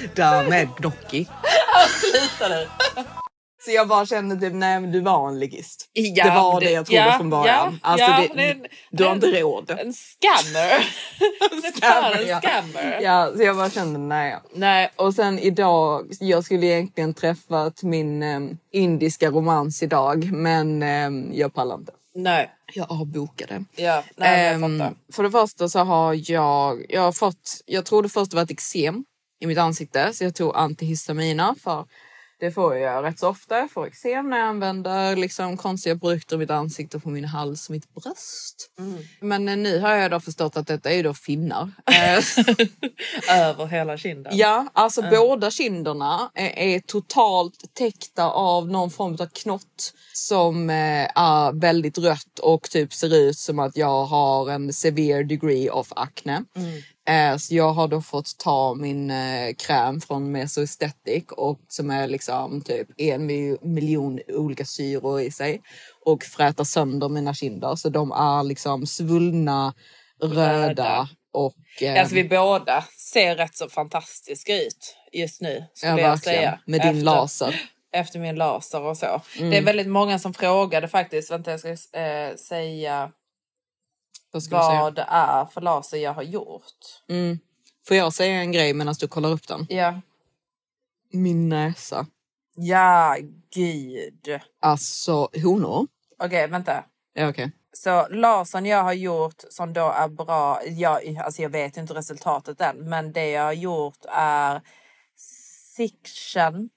Därmed Gnocchi. Sluta nu. Så jag bara kände typ, nej men du var en ligist. Ja, det var det jag trodde från början. Du har inte råd. En scammer. En scammer. Ja, så jag bara kände nej. Och sen idag, jag skulle egentligen träffat min indiska romans idag. Men jag pallar inte. Nej. Jag avbokade. Ja, nej, jag fattar. För det första så har jag fått, jag trodde först det var ett eksem i mitt ansikte. Så jag tog antihistaminer för det får jag rätt så ofta. Jag får eksem när jag använder liksom konstiga produkter i mitt ansikte, på min hals och mitt bröst. Men nu har jag då förstått att detta är ju då finnar. Över hela kinden. Ja, alltså båda kinderna är totalt täckta av någon form av knott som är väldigt rött och typ ser ut som att jag har en severe degree of acne. Så jag har då fått ta min kräm från Mesoaesthetic och som är liksom typ 1 miljon olika syror i sig och fräta sönder mina kinder så de är liksom svullna, röda och... Alltså vi båda ser rätt så fantastiska ut just nu, skulle jag säga. Med din laser. Efter min laser och så. Det är väldigt många som frågade faktiskt, vänta jag ska säga... Vad det är för laser jag har gjort. Får jag säga en grej medan du kollar upp den? Ja. Min näsa. Ja, gud. Alltså, honor. Okej, vänta. Ja, okej. Så lasern jag har gjort som då är bra. Jag vet inte resultatet än. Men det jag har gjort är Cition.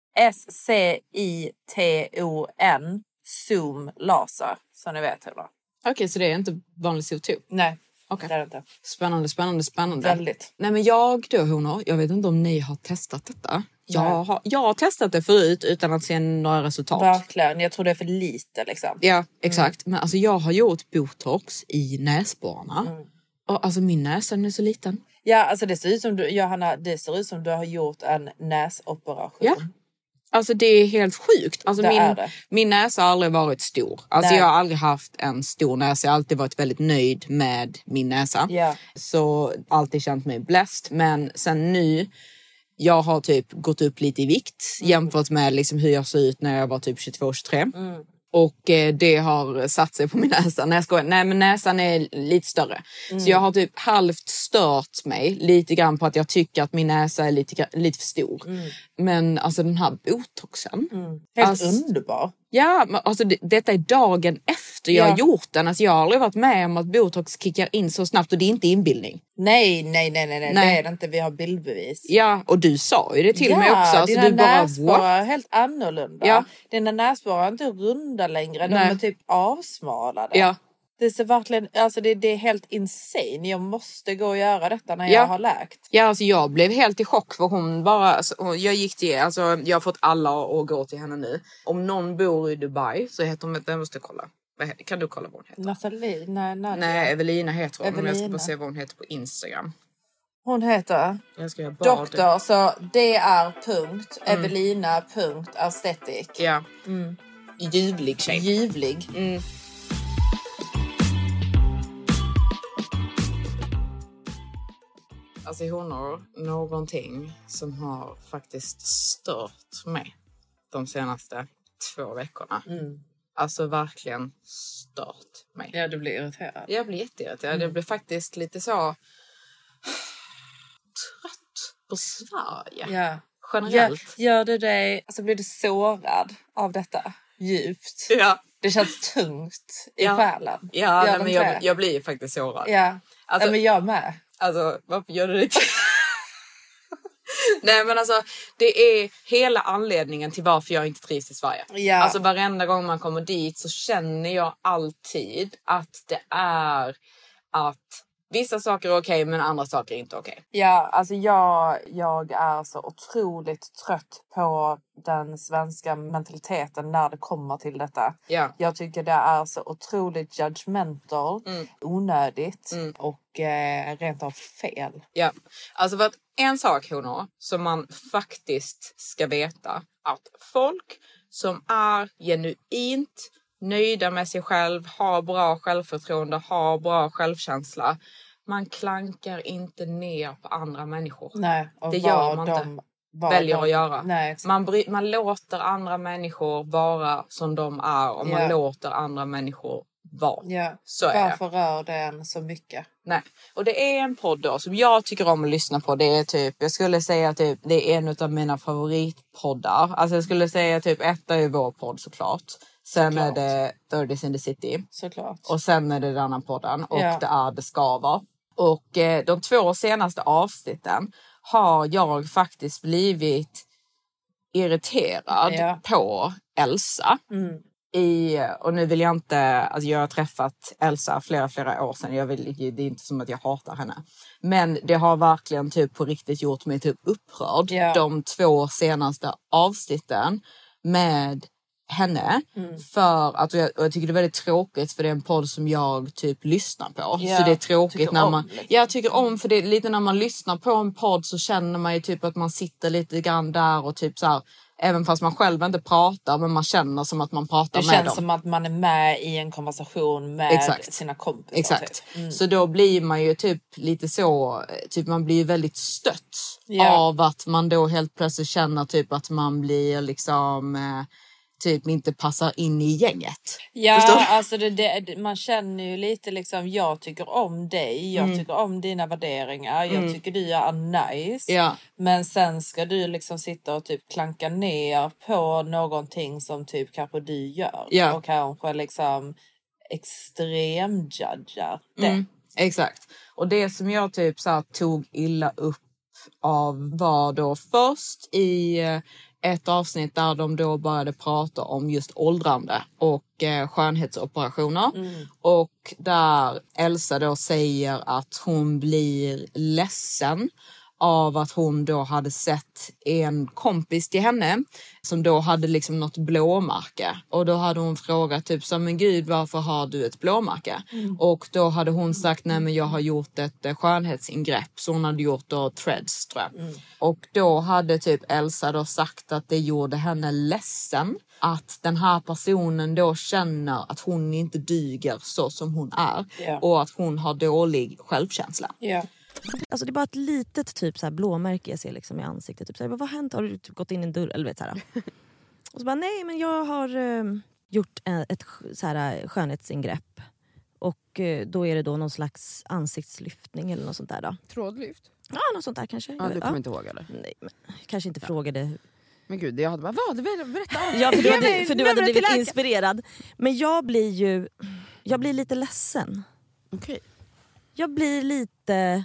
SCITON. Zoom laser. Så ni vet hur det. Okej, så det är inte vanlig CO2? Nej, okay. Det är det inte. Spännande. Väldigt. Nej, men jag vet inte om ni har testat detta. Jag har testat det förut utan att se några resultat. Verkligen, jag tror det är för lite liksom. Ja, exakt. Men alltså jag har gjort botox i näsborrarna. Och alltså min näsa är så liten. Ja, alltså det ser ut som Johanna, det ser ut som du har gjort en näsoperation. Ja. Alltså det är helt sjukt. Alltså min näsa har aldrig varit stor. Alltså jag har aldrig haft en stor näsa. Jag har alltid varit väldigt nöjd med min näsa. Yeah. Så alltid känt mig blessed. Men sen nu, jag har typ gått upp lite i vikt. Jämfört med liksom hur jag såg ut när jag var typ 22-23. Och det har satt sig på min näsa. Nej, men näsan är lite större. Så jag har typ halvt stört mig lite grann på att jag tycker att min näsa är lite för stor. Men alltså den här botoxen. Helt underbar. Ja, men alltså detta är dagen efter jag har gjort den. Alltså jag har aldrig varit med om att botox kickar in så snabbt och det är inte inbildning. Nej. Det är det inte. Vi har bildbevis. Ja, och du sa ju det till mig också. Alltså, dina näsborrar är helt annorlunda. Ja. Dina näsborrar är inte runda längre. De är typ avsmalade. Ja. Det är verkligen, alltså det är helt insane. Jag måste gå och göra detta när jag har läkt. Ja, alltså jag blev helt i chock för hon bara... Alltså, jag har fått alla att gå till henne nu. Om någon bor i Dubai så heter hon... Jag måste kolla. Kan du kolla vad hon heter? Nathalie? Nej, Evelina heter hon. Men jag ska bara se vad hon heter på Instagram. Hon heter doktor, så dr.evelina.aesthetic. Ja. Ljuvlig tjej. Ljuvlig. Alltså hon har någonting som har faktiskt stört mig de senaste 2 veckorna. Alltså verkligen stört mig. Ja, du blir irriterad. Jag blir jätteirriterad. Jag blir faktiskt lite så trött på Sverige. Ja. Generellt. Gör det dig, alltså blir du sårad av detta djupt? Ja. Det känns tungt i själen. Ja, men jag blir ju faktiskt sårad. Ja, alltså, men jag med. Alltså, varför gör du det till? Nej, men alltså det är hela anledningen till varför jag inte trivs i Sverige. Ja. Alltså varenda gång man kommer dit så känner jag alltid att det är att vissa saker är okej, men andra saker är inte okej. Ja, alltså jag är så otroligt trött på den svenska mentaliteten när det kommer till detta. Ja. Jag tycker det är så otroligt judgmental, onödigt och rent av fel. Ja, alltså för att en sak som man faktiskt ska veta, att folk som är genuint nöjda med sig själv, har bra självförtroende, har bra självkänsla, man klankar inte ner på andra människor. Nej, och det gör man inte. Väljer att göra. Nej, man låter andra människor vara som de är och man låter andra människor vara. Ja. Så är Varför rör det en så mycket? Nej. Och det är en podd då som jag tycker om att lyssna på. Det är typ, jag skulle säga typ, det är en av mina favoritpoddar. Alltså jag skulle säga typ 1 är vår podd såklart. Sen är det 30s in the City. Såklart. Och sen är det den andra podden. Och det är Det Skaver. Och de 2 senaste avsnitten har jag faktiskt blivit irriterad på Elsa. Och nu vill jag inte, alltså jag har träffat Elsa flera år sedan. Det är inte som att jag hatar henne. Men det har verkligen typ på riktigt gjort mig typ upprörd. De 2 senaste avsnitten med henne. För att, och jag tycker det är väldigt tråkigt för det är en podd som jag typ lyssnar på. Så det är tråkigt när man... Liksom. Jag tycker om, för det är lite när man lyssnar på en podd så känner man ju typ att man sitter lite grann där och typ så här, även fast man själv inte pratar, men man känner som att man pratar med dem. Det känns som att man är med i en konversation med sina kompisar. Exakt. Typ. Så då blir man ju typ lite så, typ man blir väldigt stött av att man då helt plötsligt känner typ att man blir liksom... typ inte passar in i gänget. Ja, alltså man känner ju lite liksom, jag tycker om dig, jag tycker om dina värderingar, jag tycker du är nice. Men sen ska du liksom sitta och typ klanka ner på någonting som typ kanske du gör. Och kanske liksom extremjudgar det. Exakt. Och det som jag typ så här tog illa upp av var då först i... ett avsnitt där de då började prata om just åldrande och skönhetsoperationer. Och där Elsa då säger att hon blir ledsen av att hon då hade sett en kompis till henne som då hade liksom något blåmärke. Och då hade hon frågat typ så, men gud, varför har du ett blåmärke? Och då hade hon sagt, nej men jag har gjort ett skönhetsingrepp. Så hon hade gjort då threads, tror jag. Och då hade typ Elsa då sagt att det gjorde henne ledsen. Att den här personen då känner att hon inte dyger så som hon är. Och att hon har dålig självkänsla. Alltså det är bara ett litet typ så här blåmärke jag ser liksom i ansiktet. Typ så här, vad har hänt? Har du typ gått in i en dörr? Eller vet så här. Och så bara, nej men jag har gjort ett så här skönhetsingrepp. Och då är det då någon slags ansiktslyftning eller något sånt där då. Trådlyft? Ja, något sånt där kanske. Ja, du kommer inte ihåg eller? Nej, men kanske inte frågade. Men gud, jag hade bara, vad? Berätta. Ja, för du hade blivit inspirerad. Men jag blir lite ledsen. Okej. Jag blir lite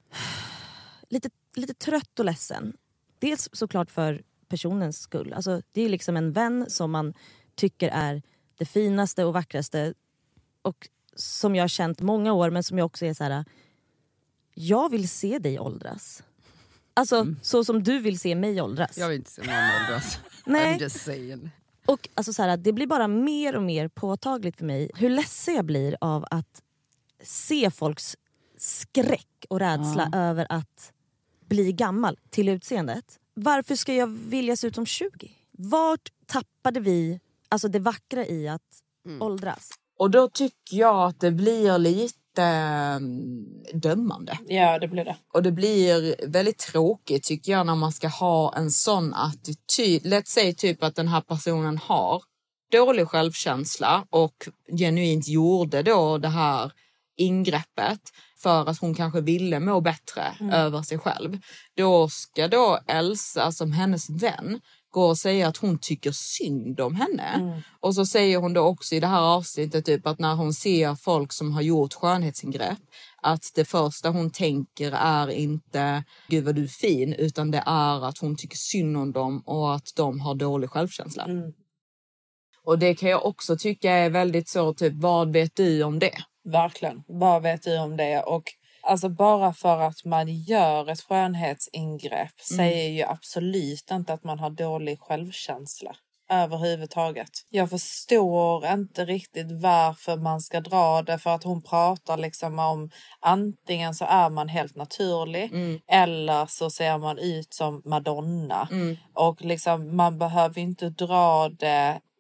trött och ledsen. Dels såklart för personens skull. Alltså, det är liksom en vän som man tycker är det finaste och vackraste. Och som jag har känt många år, men som jag också är så här: jag vill se dig åldras. Alltså så som du vill se mig åldras. Jag vill inte se någon åldras. Nej. I'm just saying. Och alltså så här, det blir bara mer och mer påtagligt för mig hur ledsen jag blir av att se folks skräck och rädsla över att bli gammal till utseendet. Varför ska jag vilja se ut som 20? Vart tappade vi alltså det vackra i att åldras? Och då tycker jag att det blir lite dömande. Ja, det blir det. Och det blir väldigt tråkigt tycker jag när man ska ha en sån attityd. Let's say typ att den här personen har dålig självkänsla och genuint gjorde då det här ingreppet för att hon kanske ville må bättre över sig själv. Då ska då Elsa som hennes vän gå och säga att hon tycker synd om henne. Och så säger hon då också i det här avsnittet typ att när hon ser folk som har gjort skönhetsingrepp, att det första hon tänker är inte gud vad du är fin, utan det är att hon tycker synd om dem och att de har dålig självkänsla. Och det kan jag också tycka är väldigt så typ, vad vet du om det? Verkligen, vad vet du om det? Och alltså bara för att man gör ett skönhetsingrepp säger ju absolut inte att man har dålig självkänsla överhuvudtaget. Jag förstår inte riktigt varför man ska dra det, för att hon pratar liksom om antingen så är man helt naturlig eller så ser man ut som Madonna. Och liksom man behöver inte dra det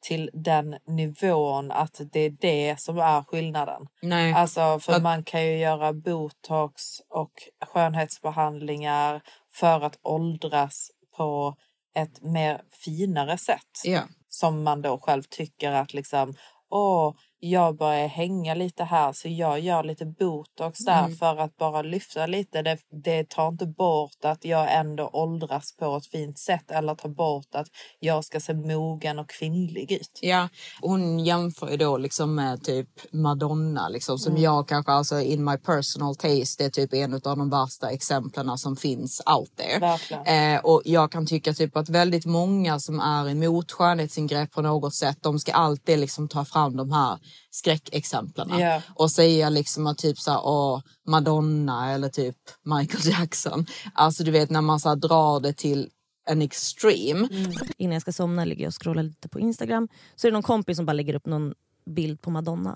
till den nivån att det är det som är skillnaden. Nej. Alltså för man kan ju göra botox och skönhetsbehandlingar för att åldras på ett mer finare sätt. Ja. Som man då själv tycker att liksom, jag börjar hänga lite här så jag gör lite botox där för att bara lyfta lite. Det tar inte bort att jag ändå åldras på ett fint sätt eller tar bort att jag ska se mogen och kvinnlig ut. Ja, hon jämför ju då liksom med typ Madonna liksom, som jag kanske, alltså in my personal taste, är typ en av de värsta exemplen som finns out there. Verkligen. Och jag kan tycka typ att väldigt många som är emot skönhetsingrepp på något sätt, de ska alltid liksom ta fram de här skräckexemplen och säga liksom att typ så Madonna eller typ Michael Jackson, alltså du vet när man så drar det till en extreme. Innan jag ska somna ligger jag och scrollar lite på Instagram, så är det någon kompis som bara lägger upp någon bild på Madonna.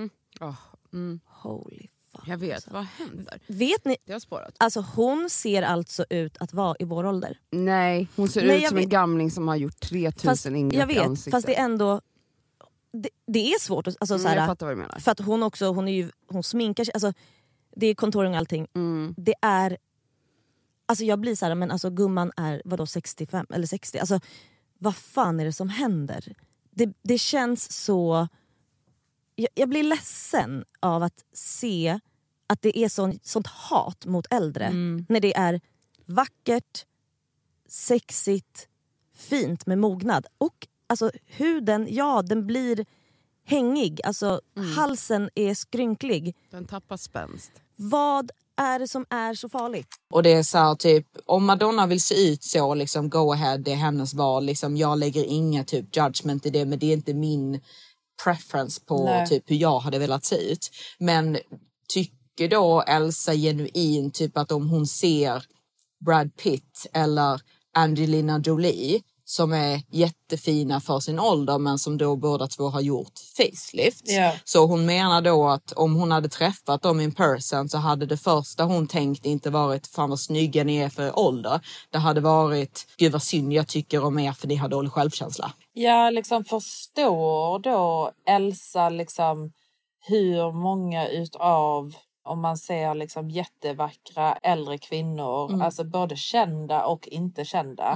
Holy fuck. Jag vet, vad händer? Vet ni? Det har spårat. Alltså hon ser alltså ut att vara i vår ålder. Nej, hon ser ut som en gamling som har gjort 3000 ingrepp jag vet, i ansiktet. Fast det är ändå det är svårt att, alltså, såhär, jag fattar vad du menar. för att hon sminkar sig, alltså, det är contouring och allting. Det är, alltså jag blir såhär, men alltså gumman är vadå 65 eller 60, alltså vad fan är det som händer? Det känns så, jag blir ledsen av att se att det är sånt hat mot äldre när det är vackert, sexigt, fint med mognad. Och alltså huden, den blir hängig. Alltså halsen är skrynklig. Den tappar spänst. Vad är det som är så farligt? Och det är så här, typ, om Madonna vill se ut så, liksom, go ahead, det är hennes val. Liksom, jag lägger inga typ judgment i det, men det är inte min preference på typ hur jag hade velat se ut. Men tycker då Elsa genuint typ att om hon ser Brad Pitt eller Angelina Jolie som är jättefina för sin ålder, men som då båda två har gjort facelift. Så hon menar då att om hon hade träffat dem in person så hade det första hon tänkt inte varit fan vad snygga ni är för ålder. Det hade varit, gud vad synd jag tycker om er för ni har dålig självkänsla. Ja, liksom förstår då Elsa liksom hur många utav, om man ser liksom jättevackra äldre kvinnor, alltså både kända och inte kända,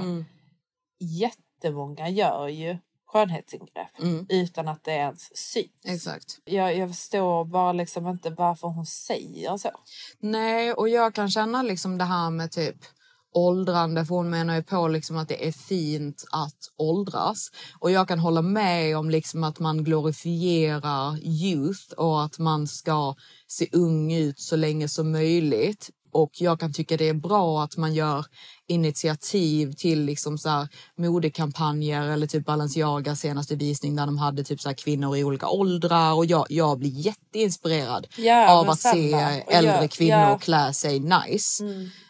jättemånga gör ju skönhetsingrepp utan att det ens syns. Exakt. Jag förstår bara liksom inte varför hon säger så. Nej, och jag kan känna liksom det här med typ åldrande, för hon menar ju på liksom att det är fint att åldras. Och jag kan hålla med om liksom att man glorifierar youth och att man ska se ung ut så länge som möjligt. Och jag kan tycka det är bra att man gör initiativ till liksom så här modekampanjer eller typ Balenciaga senaste visning där de hade typ så här kvinnor i olika åldrar, och jag blir jätteinspirerad av att se äldre kvinnor klä sig nice.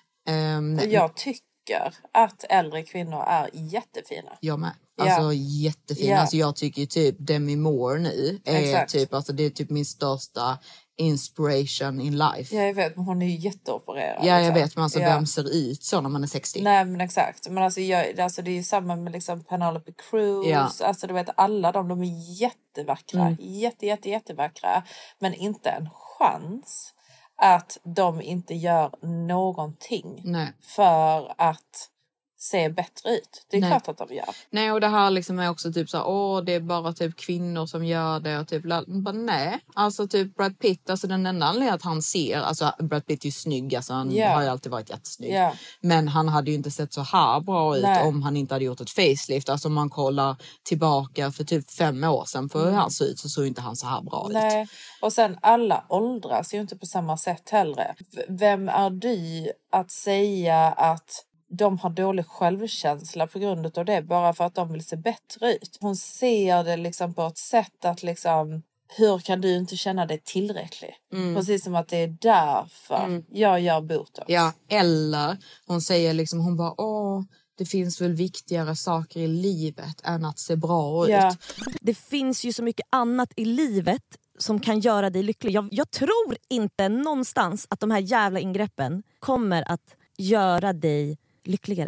Jag tycker att äldre kvinnor är jättefina. Jag med. Alltså jättefina. Alltså jag tycker ju typ Demi Moore nu är typ, alltså det är typ min största inspiration in life. Ja, jag vet, men hon är ju jätteopererad. Ja, jag vet, men alltså vem ser ut så när man är 60? Nej, men exakt. Men alltså, alltså det är ju samma med liksom Penelope Cruz. Alltså du vet, alla de är jättevackra. Jättevackra. Men inte en chans att de inte gör någonting för att se bättre ut. Det är klart att de gör. Nej, och det här liksom är också typ så det är bara typ kvinnor som gör det och typ nej. Alltså typ Brad Pitt, alltså den enda anledningen att han ser, alltså Brad Pitt är ju snygg, alltså han har ju alltid varit jättesnygg. Men han hade ju inte sett så här bra ut om han inte hade gjort ett facelift. Alltså om man kollar tillbaka för typ 5 år sedan på hur han såg ut, så såg inte han så här bra ut. Och sen alla åldras ju inte på samma sätt heller. Vem är du att säga att de har dålig självkänsla på grund av det, bara för att de vill se bättre ut? Hon ser det liksom på ett sätt att liksom, hur kan du inte känna dig tillräcklig? Precis som att det är därför jag gör botox. Ja, eller hon säger liksom, hon bara det finns väl viktigare saker i livet än att se bra ut. Det finns ju så mycket annat i livet som kan göra dig lycklig. Jag tror inte någonstans att de här jävla ingreppen kommer att göra dig lyckligare.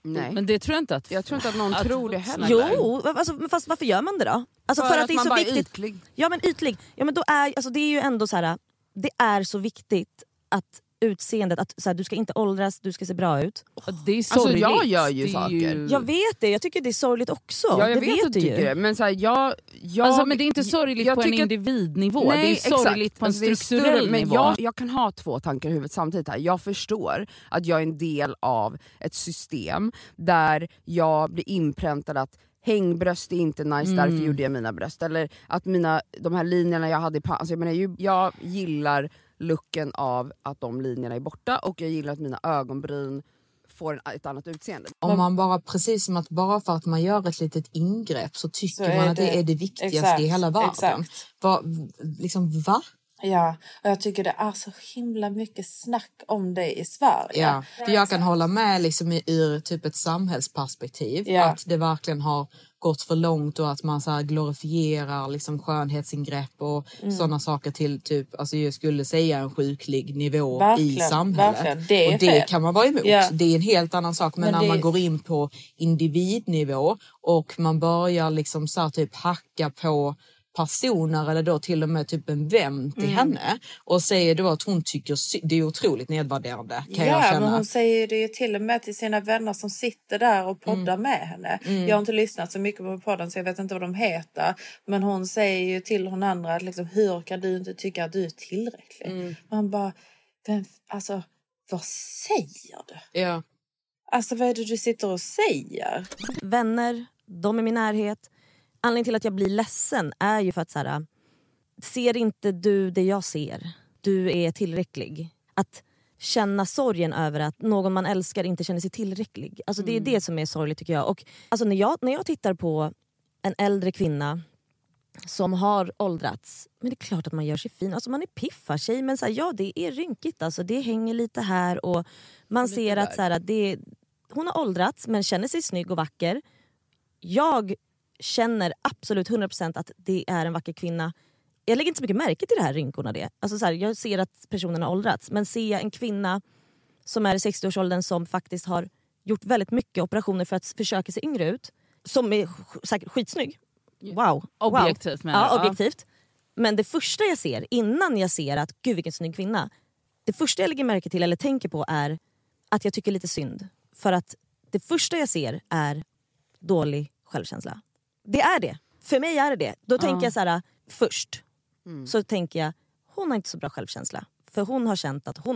Nej. Men det tror jag inte att... Jag tror inte att någon tror det heller. Jo, alltså, fast varför gör man det då? Alltså för att det är så viktigt. Ytlig. Ja, men ytlig. Ja, men då är, alltså, det är ju ändå så här. Det är så viktigt att utseendet, att så här, du ska inte åldras, du ska se bra ut. Det är sorgligt. Alltså jag gör ju saker. Jag vet det, jag tycker det är sorgligt också. Ja, jag det vet du ju. Det. Men så här, men det är inte sorgligt på en individnivå. Nej, det är sorgligt på en strukturell nivå. Men jag kan ha 2 tankar i huvudet samtidigt här. Jag förstår att jag är en del av ett system där jag blir inpräntad att hängbröst är inte nice, därför gjorde jag mina bröst. Eller att de här linjerna jag hade alltså jag gillar looken av att de linjerna är borta, och jag gillar att mina ögonbryn får ett annat utseende. Om man bara, precis som att bara för att man gör ett litet ingrepp så tycker man att det är det viktigaste i hela världen. Va? Ja, och jag tycker det är så himla mycket snack om det i Sverige. Ja, för jag kan hålla med liksom ur typ ett samhällsperspektiv. Ja. Att det verkligen har gått för långt och att man så här glorifierar liksom skönhetsingrepp och sådana saker till typ, alltså jag skulle säga en sjuklig nivå verkligen, i samhället. Verkligen. Och det kan man vara emot. Ja. Det är en helt annan sak. Men när man går in på individnivå och man börjar liksom så här typ hacka på personer eller då till och med typ en vän till henne och säger då att hon tycker det är otroligt nedvärderande, kan jag känna. Men hon säger det ju till och med till sina vänner som sitter där och poddar med henne. Jag har inte lyssnat så mycket på podden så jag vet inte vad de heter, men hon säger ju till hon andra att liksom, hur kan du inte tycka att du är tillräcklig? Man bara, alltså vad säger du? Ja. Alltså vad är det du sitter och säger? Vänner, de är min närhet. Anledningen till att jag blir ledsen är ju för att så här, ser inte du det jag ser? Du är tillräcklig. Att känna sorgen över att någon man älskar inte känner sig tillräcklig. Alltså det är det som är sorgligt tycker jag. Och alltså när jag tittar på en äldre kvinna som har åldrats, men det är klart att man gör sig fin. Alltså man är piffa-tjej, men så här, ja det är rynkigt. Alltså det hänger lite här och man ser att så här, hon har åldrats men känner sig snygg och vacker. Jag känner absolut 100% att det är en vacker kvinna. Jag lägger inte så mycket märke till det här rynkorna. Alltså så här, jag ser att personen har åldrats. Men ser jag en kvinna som är i 60-årsåldern som faktiskt har gjort väldigt mycket operationer för att försöka se yngre ut. Som är säkert skitsnygg. Wow. Objektivt. Wow. Ja, objektivt. Men det första jag ser innan jag ser att gud vilken snygg kvinna. Det första jag lägger märke till eller tänker på är att jag tycker lite synd. För att det första jag ser är dålig självkänsla. Det är det. För mig är det. Då tänker jag så här, först så tänker jag, hon har inte så bra självkänsla. För hon har känt att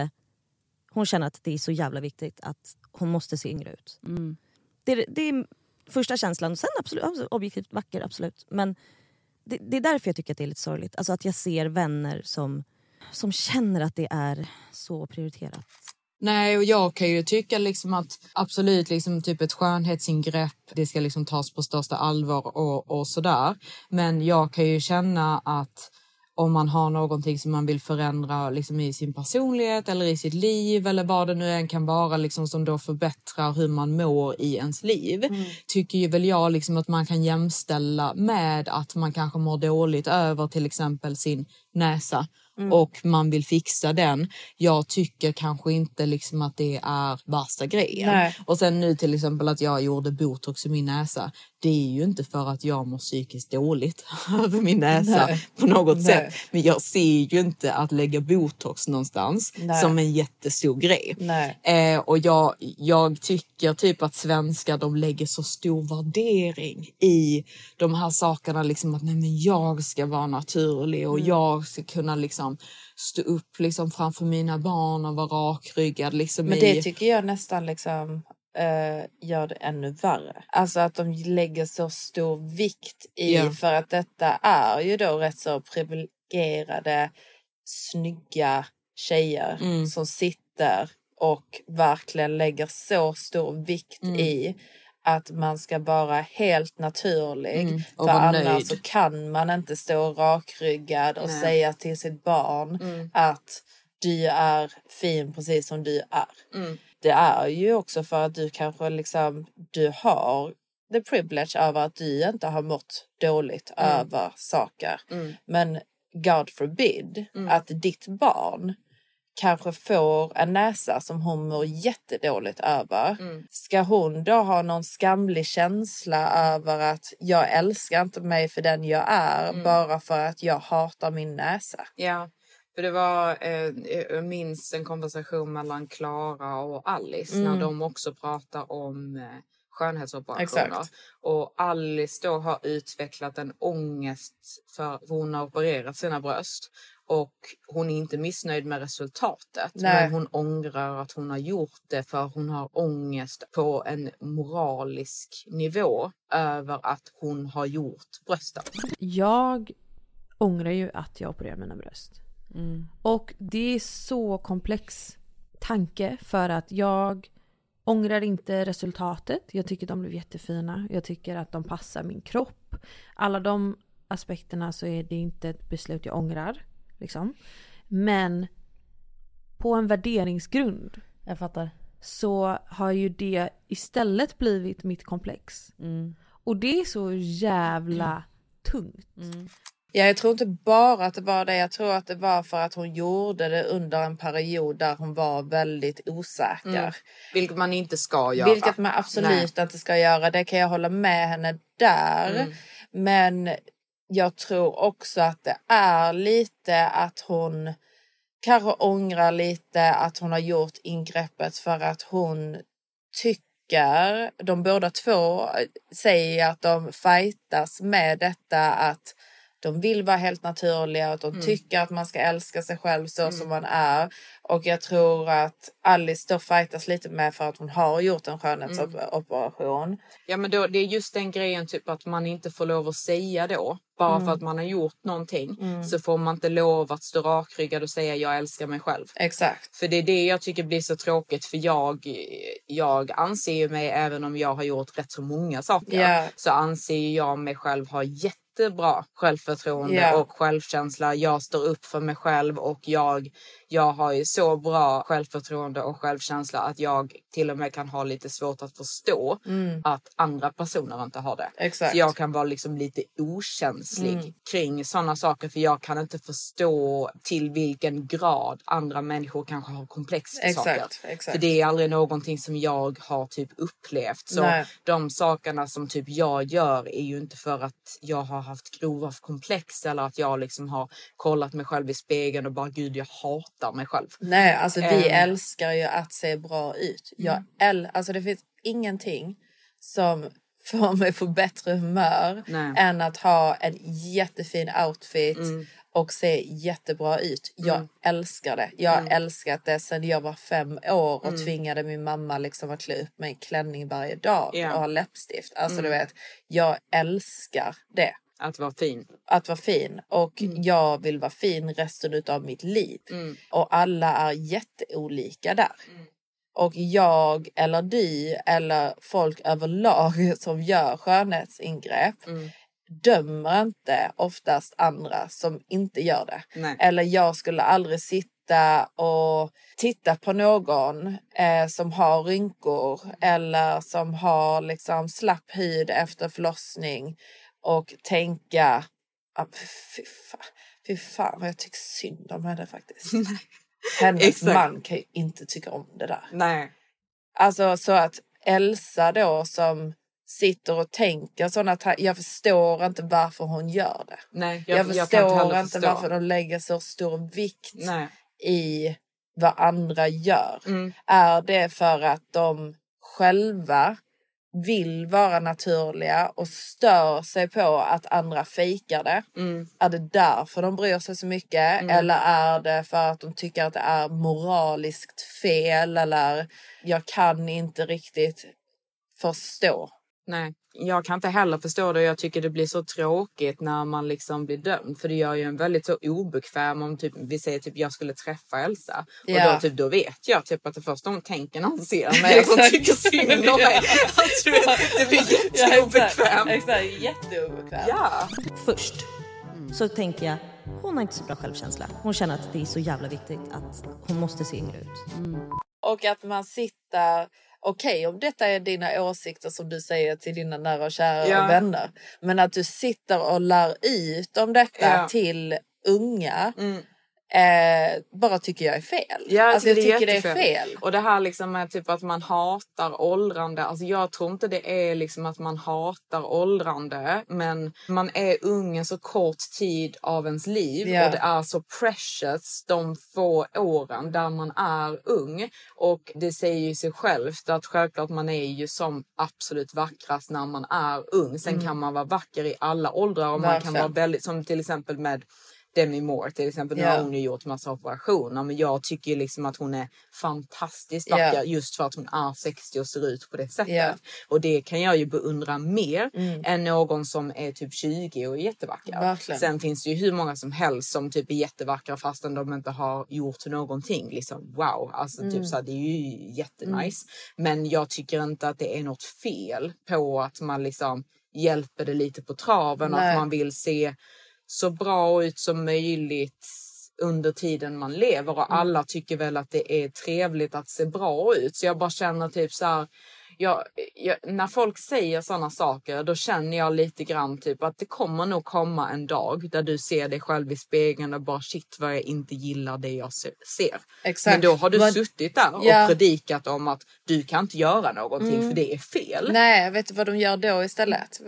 hon känner att det är så jävla viktigt att hon måste se yngre ut. Det är första känslan. Sen absolut, objektivt vacker, absolut. Men det är därför jag tycker att det är lite sorgligt. Alltså att jag ser vänner som känner att det är så prioriterat. Nej, och jag kan ju tycka liksom att absolut liksom typ ett skönhetsingrepp, det ska liksom tas på största allvar och sådär. Men jag kan ju känna att om man har någonting som man vill förändra liksom i sin personlighet eller i sitt liv eller vad det nu än kan vara liksom, som då förbättrar hur man mår i ens liv, tycker ju väl jag liksom att man kan jämställa med att man kanske mår dåligt över till exempel sin näsa. Och man vill fixa den. Jag tycker kanske inte liksom att det är värsta grejen. Nej. Och sen nu till exempel att jag gjorde botox i min näsa. Det är ju inte för att jag mår psykiskt dåligt över min näsa på något sätt. Men jag ser ju inte att lägga botox någonstans som en jättestor grej. Och jag tycker typ att svenskar, de lägger så stor värdering i de här sakerna. Liksom att nej, men jag ska vara naturlig och jag ska kunna liksom stå upp liksom framför mina barn och vara rakryggad. Liksom men det tycker jag nästan liksom gör det ännu värre. Alltså att de lägger så stor vikt i för att detta är ju då rätt så privilegierade snygga tjejer som sitter och verkligen lägger så stor vikt i att man ska vara helt naturlig. För annars så kan man inte stå rakryggad och säga till sitt barn att du är fin precis som du är. Det är ju också för att du kanske liksom, du har the privilege över att du inte har mått dåligt över saker. Men God forbid att ditt barn kanske får en näsa som hon mår jättedåligt över. Ska hon då ha någon skamlig känsla över att jag älskar inte mig för den jag är bara för att jag hatar min näsa? Ja, för det var jag minns en konversation mellan Clara och Alice när de också pratar om skönhetsoperationer. Exakt. Och Alice då har utvecklat en ångest för hon har opererat sina bröst. Och hon är inte missnöjd med resultatet. Nej. Men hon ångrar att hon har gjort det för hon har ångest på en moralisk nivå över att hon har gjort brösten. Jag ångrar ju att jag opererar mina bröst. Och det är så komplex tanke för att jag ångrar inte resultatet. Jag tycker de blev jättefina. Jag tycker att de passar min kropp. Alla de aspekterna så är det inte ett beslut jag ångrar. Liksom. Men på en värderingsgrund, jag fattar, så har ju det istället blivit mitt komplex. Och det är så jävla tungt. Ja, jag tror inte bara att det var det. Jag tror att det var för att hon gjorde det under en period där hon var väldigt osäker. Vilket man inte ska göra. Vilket man absolut inte ska göra. Det kan jag hålla med henne där. Men jag tror också att det är lite att hon kanske ångrar lite att hon har gjort ingreppet för att hon tycker, de båda två säger att de fightas med detta att de vill vara helt naturliga och de tycker att man ska älska sig själv så som man är. Och jag tror att Alice då fightas lite med för att hon har gjort en skönhetsoperation. Ja, men då, det är just den grejen typ att man inte får lov att säga då. Bara för att man har gjort någonting så får man inte lov att stå rakryggad och säga jag älskar mig själv. Exakt. För det är det jag tycker blir så tråkigt. För jag anser ju mig, även om jag har gjort rätt så många saker, så anser jag mig själv ha jättebra självförtroende och självkänsla. Jag står upp för mig själv och jag har ju så bra självförtroende och självkänsla att jag till och med kan ha lite svårt att förstå att andra personer inte har det. Exakt. Så jag kan vara liksom lite okänslig kring sådana saker, för jag kan inte förstå till vilken grad andra människor kanske har komplex för saker. Exakt. För det är aldrig någonting som jag har typ upplevt. Så de sakerna som typ jag gör är ju inte för att jag har haft grova komplex eller att jag liksom har kollat mig själv i spegeln och bara gud jag hatar mig själv. Nej, alltså vi älskar ju att se bra ut. Alltså det finns ingenting som får mig på bättre humör än att ha en jättefin outfit och se jättebra ut. Jag älskar det. Jag har älskat det sedan jag var 5 år och tvingade min mamma liksom att klä upp mig i klänning varje dag och ha läppstift. Alltså du vet, jag älskar det. Att vara fin. Att vara fin. Och jag vill vara fin resten av mitt liv. Och alla är jätteolika där. Och jag eller du eller folk överlag som gör skönhetsingrepp dömer inte oftast andra som inte gör det. Nej. Eller jag skulle aldrig sitta och titta på någon som har rynkor eller som har liksom slapp hud efter förlossning och tänka fy fan vad jag tycker synd om henne faktiskt. Hennes man kan ju inte tycka om det där. Nej. Alltså så att Elsa då som sitter och tänker sådana jag förstår inte varför hon gör det. Nej, jag förstår inte varför de lägger så stor vikt i vad andra gör. Är det för att de själva vill vara naturliga och stör sig på att andra fejkar det? Är det därför de bryr sig så mycket? Eller är det för att de tycker att det är moraliskt fel? Eller jag kan inte riktigt förstå. Nej, jag kan inte heller förstå det. Jag tycker det blir så tråkigt när man liksom blir dömd. För det gör ju en väldigt så obekväm om typ, vi säger typ jag skulle träffa Elsa. Och då vet jag typ att det första hon tänker när hon ser mig är att hon tycker synd om mig. Alltså, det blir jätteobekvämt. Exakt, jätteobekvämt. Ja. Först så tänker jag, hon har inte så bra självkänsla. Hon känner att det är så jävla viktigt att hon måste se yngre ut. Och att man sitter... Okej, om detta är dina åsikter som du säger till dina nära och kära och vänner. Men att du sitter och lär ut om detta till unga. bara tycker jag är fel. Jag tycker det är fel. Och det här liksom med typ att man hatar åldrande. Alltså jag tror inte det är liksom att man hatar åldrande. Men man är ung en så kort tid av ens liv. Och det är så precious de få åren där man är ung. Och det säger ju sig självt att självklart man är ju som absolut vackrast när man är ung. Sen kan man vara vacker i alla åldrar. Och man kan vara väldigt, som till exempel med Demi Moore till exempel. Nu har hon ju gjort massa operationer. Men jag tycker liksom att hon är fantastiskt vacker. Just för att hon är 60 och ser ut på det sättet. Och det kan jag ju beundra mer än någon som är typ 20 och är jättevacker. Verkligen. Sen finns det ju hur många som helst som typ är jättevackra fastän de inte har gjort någonting. Liksom wow. Alltså typ så här, det är ju jättenice. Men jag tycker inte att det är något fel på att man liksom hjälper det lite på traven. Och att man vill se så bra ut som möjligt under tiden man lever. Och alla tycker väl att det är trevligt att se bra ut. Så jag bara känner typ så här... när folk säger sådana saker, då känner jag lite grann typ att det kommer nog komma en dag där du ser dig själv i spegeln och bara shit vad jag inte gillar det jag ser. Exakt. Men då har du suttit där och predikat om att du kan inte göra någonting för det är fel. Nej, vet du vad de gör då istället?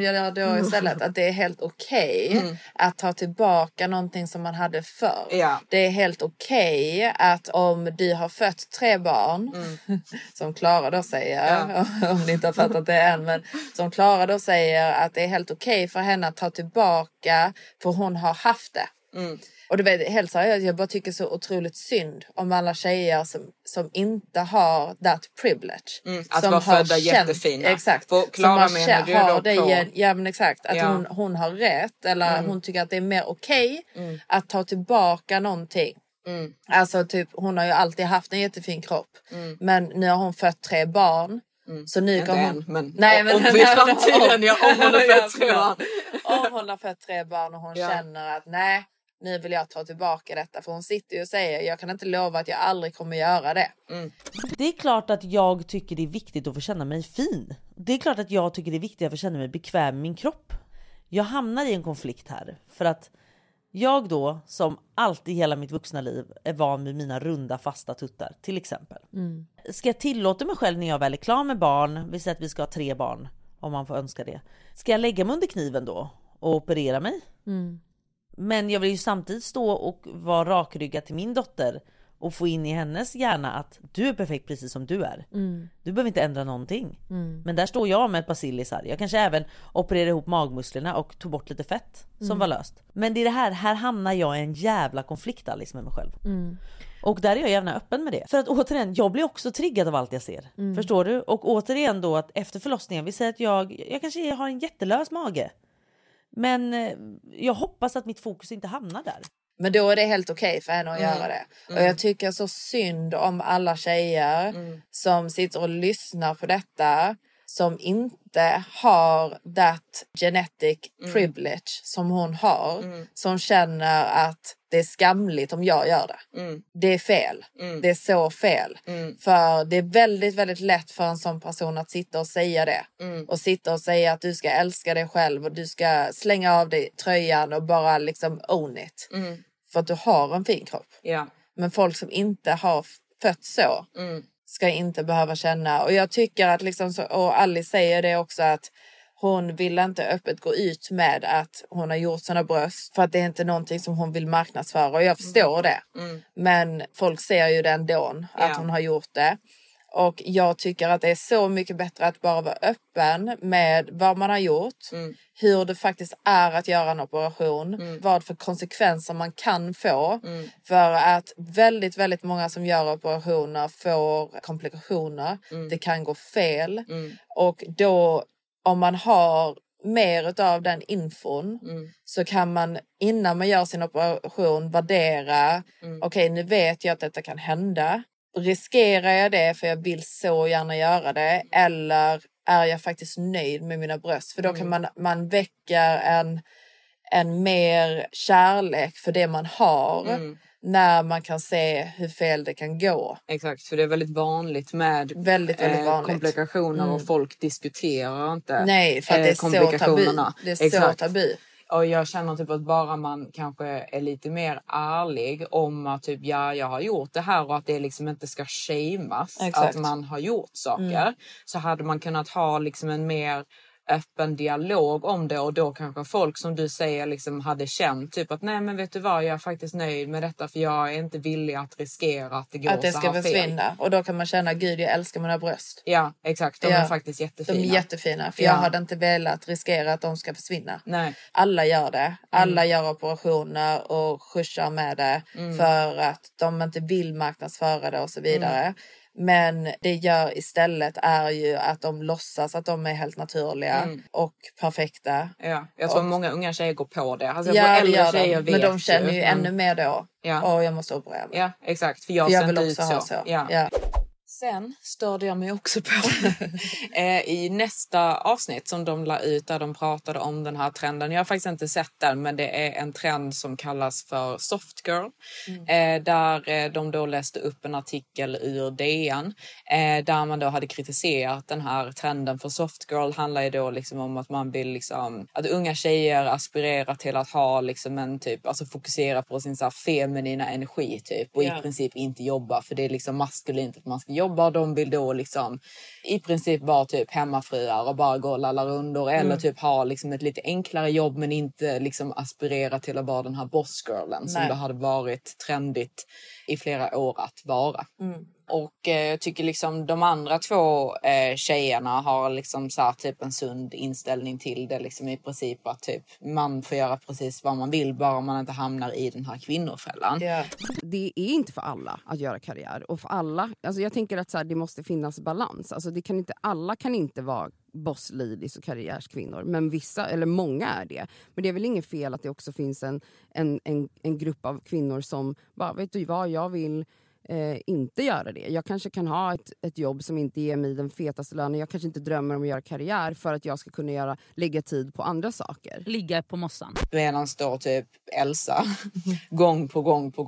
Att det är helt okej att ta tillbaka någonting som man hade förr. Ja. Det är helt okej att om du har fött 3 barn som Klara då säger, om ni inte har fattat det än, men som Klara då säger att det är helt okej för henne att ta tillbaka för hon har haft det. Och du vet, helt seriöst, jag bara tycker så otroligt synd om alla tjejer som inte har that privilege. Att som vara har födda jättefina. Exakt. Klara menar du då på... Ja men exakt, att hon har rätt eller hon tycker att det är mer okej att ta tillbaka någonting. Alltså typ, hon har ju alltid haft en jättefin kropp. Men nu har hon fött 3 barn. Så nu kommer hon... Men nej, men om i framtiden, om hon har fött 3 barn. Om hon har fött 3 barn och hon känner att nej, nu vill jag ta tillbaka detta. För hon sitter ju och säger, jag kan inte lova att jag aldrig kommer göra det. Det är klart att jag tycker det är viktigt att få känna mig fin. Det är klart att jag tycker det är viktigt att få känna mig bekväm med min kropp. Jag hamnar i en konflikt här. För att jag då, som alltid hela mitt vuxna liv, är van vid mina runda fasta tuttar, till exempel. Ska jag tillåta mig själv när jag väl är klar med barn, vi säger att vi ska ha 3 barn, om man får önska det. Ska jag lägga mig under kniven då och operera mig? Men jag vill ju samtidigt stå och vara rakryggad till min dotter och få in i hennes hjärna att du är perfekt precis som du är. Du behöver inte ändra någonting. Men där står jag med ett basilisar. Jag kanske även opererar ihop magmusklerna och tog bort lite fett som var löst. Men det är det här hamnar jag i en jävla konflikt Alice med mig själv. Och där är jag gärna öppen med det. För att återigen, jag blir också triggad av allt jag ser. Förstår du? Och återigen då att efter förlossningen, vi säger att jag kanske har en jättelös mage. Men jag hoppas att mitt fokus inte hamnar där. Men då är det helt okej för henne att göra det. Och jag tycker så synd om alla tjejer som sitter och lyssnar på detta. Som inte har that genetic privilege som hon har. Som känner att det är skamligt om jag gör det. Det är fel. Det är så fel. För det är väldigt, väldigt lätt för en sån person att sitta och säga det. Och sitta och säga att du ska älska dig själv. Och du ska slänga av dig tröjan och bara liksom own it. För att du har en fin kropp. Men folk som inte har fött så ska inte behöva känna. Och jag tycker att liksom så, och Alice säger det också, att hon vill inte öppet gå ut med att hon har gjort såna bröst. För att det är inte någonting som hon vill marknadsföra. Och jag förstår det. Men folk ser ju det ändå att hon har gjort det. Och jag tycker att det är så mycket bättre att bara vara öppen med vad man har gjort. Hur det faktiskt är att göra en operation. Vad för konsekvenser man kan få. För att väldigt, väldigt många som gör operationer får komplikationer. Det kan gå fel. Och då, om man har mer av den infon så kan man innan man gör sin operation värdera. Okej, nu vet jag att detta kan hända. Riskerar jag det för jag vill så gärna göra det, eller är jag faktiskt nöjd med mina bröst? För då kan man väcka en mer kärlek för det man har när man kan se hur fel det kan gå. Exakt, för det är väldigt vanligt med väldigt vanligt. Komplikationer och folk diskuterar inte. Nej, för att det är så tabu. Det är så tabu. Och jag känner typ att bara man kanske är lite mer ärlig om att typ jag har gjort det här och att det liksom inte ska shameas att man har gjort saker. Så hade man kunnat ha liksom en mer öppen dialog om det, och då kanske folk som du säger liksom hade känt typ att nej men vet du vad, jag är faktiskt nöjd med detta för jag är inte villig att riskera att det går att det så ska här försvinna fel. Och då kan man känna gud jag älskar mina bröst. Ja exakt, de är faktiskt jättefina. De är jättefina för jag hade inte velat riskera att de ska försvinna. Nej. Alla gör det, alla gör operationer och skjutsar med det för att de inte vill marknadsföra det och så vidare. Men det gör istället är ju att de låtsas att de är helt naturliga och perfekta. Ja, jag tror många unga tjejer går på det. Alltså, ja, det gör de. Men de känner ju ännu mer då. Ja. Och jag måste operera mig. Ja, exakt. För jag vill också ha så. Ja. Sen störde jag mig också på i nästa avsnitt som de la ut där de pratade om den här trenden. Jag har faktiskt inte sett den, men det är en trend som kallas för soft girl. Där de då läste upp en artikel ur DN där man då hade kritiserat den här trenden. För soft girl handlar ju då liksom om att man vill liksom, att unga tjejer aspirerar till att ha liksom en typ, alltså fokusera på sin så här feminina energi typ och i princip inte jobba, för det är liksom maskulint att man ska jobba. De vill då liksom i princip vara typ hemmafruar och bara gå och lalla rundor eller typ ha liksom ett lite enklare jobb men inte liksom aspirera till att vara den här bossgirlen som det hade varit trendigt i flera år att vara. Och jag tycker liksom de andra två tjejerna har liksom så här, typ en sund inställning till det liksom i princip att typ man får göra precis vad man vill bara man inte hamnar i den här kvinnofällan. Det är inte för alla att göra karriär, och för alla, alltså jag tänker att så här, det måste finnas balans. Alltså det kan inte, alla kan inte vara boss ladies och karriärskvinnor, men vissa eller många är det. Men det är väl inget fel att det också finns en grupp av kvinnor som bara, vet du vad, jag vill inte göra det. Jag kanske kan ha ett jobb som inte ger mig den fetaste lönen. Jag kanske inte drömmer om att göra karriär för att jag ska kunna lägga tid på andra saker. Ligga på mossan. Medan då typ Elsa gång på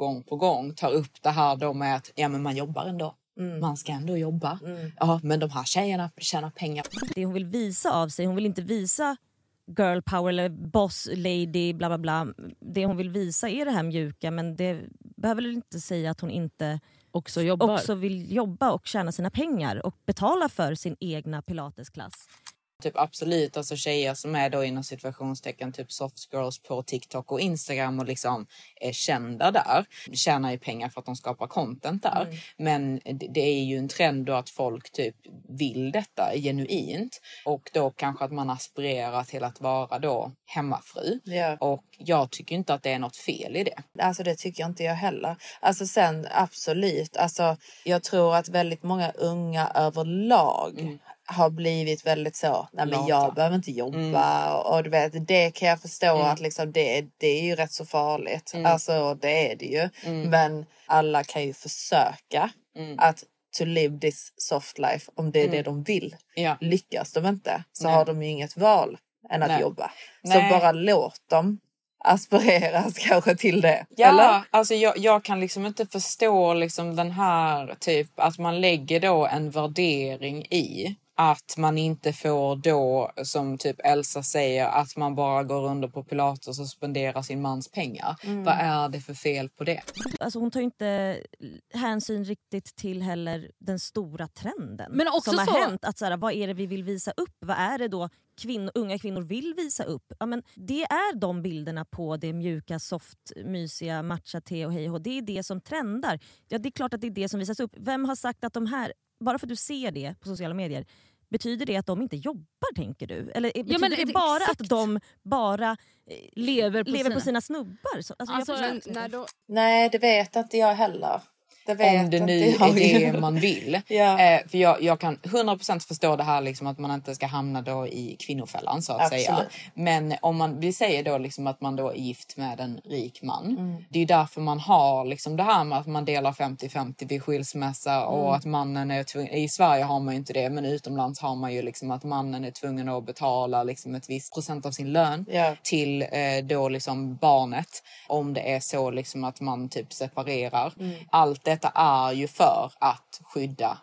gång tar upp det här då med att ja men man jobbar ändå. Man ska ändå jobba. Ja, men de här tjejerna tjänar pengar. Det hon vill visa av sig, hon vill inte visa girl power eller boss lady bla bla bla. Det hon vill visa är det här mjuka, men det behöver väl inte säga att hon inte också vill jobba och tjäna sina pengar och betala för sin egna pilatesklass. Typ absolut, alltså tjejer som är då inom situationstecken typ soft girls på TikTok och Instagram och liksom är kända där, tjänar ju pengar för att de skapar content där. Men det är ju en trend då att folk typ vill detta genuint, och då kanske att man aspirerar till att vara då hemmafru. Och jag tycker inte att det är något fel i det. Alltså det tycker inte jag heller. Alltså sen absolut, alltså jag tror att väldigt många unga överlag har blivit väldigt så, nej men jag behöver inte jobba och du vet, det kan jag förstå att liksom det är ju rätt så farligt. Alltså det är det ju. Men alla kan ju försöka att to live this soft life om det är det de vill. Lyckas de inte så har de ju inget val än att jobba. Så bara låt dem aspireras kanske till det. Ja, eller? Alltså jag kan liksom inte förstå liksom den här typ att man lägger då en värdering i att man inte får då, som typ Elsa säger, att man bara går under på Pilates och spenderar sin mans pengar. Vad är det för fel på det? Alltså hon tar ju inte hänsyn riktigt till heller den stora trenden men också som har hänt. Att så här, vad är det vi vill visa upp? Vad är det då unga kvinnor vill visa upp? Ja, men det är de bilderna på det mjuka, soft, mysiga, matcha, te och hej och det är det som trendar. Ja, det är klart att det är det som visas upp. Vem har sagt att de här, bara för att du ser det på sociala medier, betyder det att de inte jobbar, tänker du? Eller betyder det bara att de bara lever på sina snubbar? Nej, det vet inte jag heller. Om det nu är det man vill. För jag kan 100% förstå det här liksom, att man inte ska hamna då i kvinnofällan så att säga. Men om man vill säga då liksom, att man då är gift med en rik man. Det är ju därför man har liksom, det här med att man delar 50-50 vid skilsmässa och att mannen är tvungen, i Sverige har man ju inte det, men utomlands har man ju liksom att mannen är tvungen att betala liksom ett visst procent av sin lön till då liksom barnet, om det är så liksom att man typ separerar. Allt detta är ju för att skydda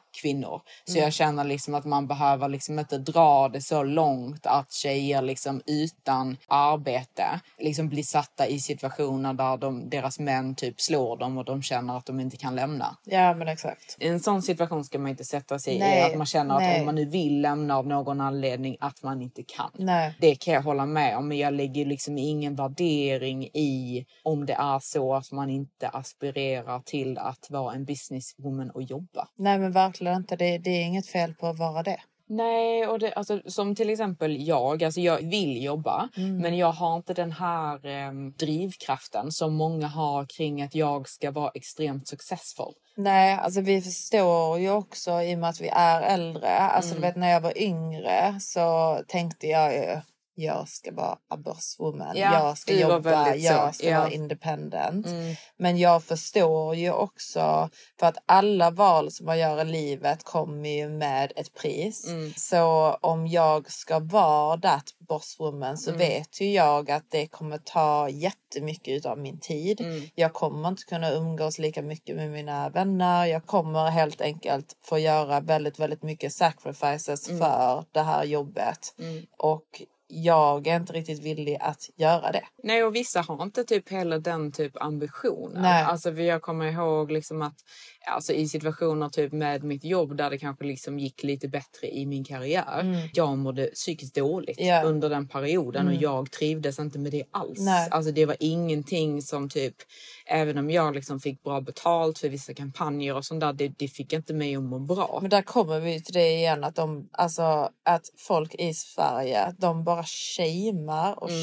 kvinnor. Så jag känner liksom att man behöver liksom inte dra det så långt att tjejer liksom utan arbete liksom blir satta i situationer där deras män typ slår dem och de känner att de inte kan lämna. Ja, men exakt. I en sån situation ska man inte sätta sig i att man känner att om man nu vill lämna av någon anledning att man inte kan. Nej. Det kan jag hålla med om, men jag lägger liksom ingen värdering i om det är så att man inte aspirerar till att vara en businesswoman och jobba. Nej, men verkligen inte. Det är inget fel på att vara det. Nej, och det, alltså, som till exempel jag vill jobba, men jag har inte den här drivkraften som många har kring att jag ska vara extremt successful. Nej, alltså vi förstår ju också i och med att vi är äldre. Alltså du vet, när jag var yngre så tänkte jag ju, jag ska vara a bosswoman, jag ska jobba, jag ska vara independent. Men jag förstår ju också, för att alla val som man gör i livet kommer ju med ett pris. Så om jag ska vara that bosswoman så vet ju jag att det kommer ta jättemycket av min tid. Jag kommer inte kunna umgås lika mycket med mina vänner. Jag kommer helt enkelt få göra väldigt, väldigt mycket sacrifices för det här jobbet. Och jag är inte riktigt villig att göra det. Nej, och vissa har inte typ heller den typ ambitionen. Nej. Alltså för jag kommer ihåg liksom att alltså i situationer typ med mitt jobb där det kanske liksom gick lite bättre i min karriär. Jag mådde psykiskt dåligt under den perioden och jag trivdes inte med det alls. Nej. Alltså det var ingenting som typ, även om jag liksom fick bra betalt för vissa kampanjer och sånt där, det fick inte mig att må bra. Men där kommer vi till det igen, att att folk i Sverige, de bara shamear och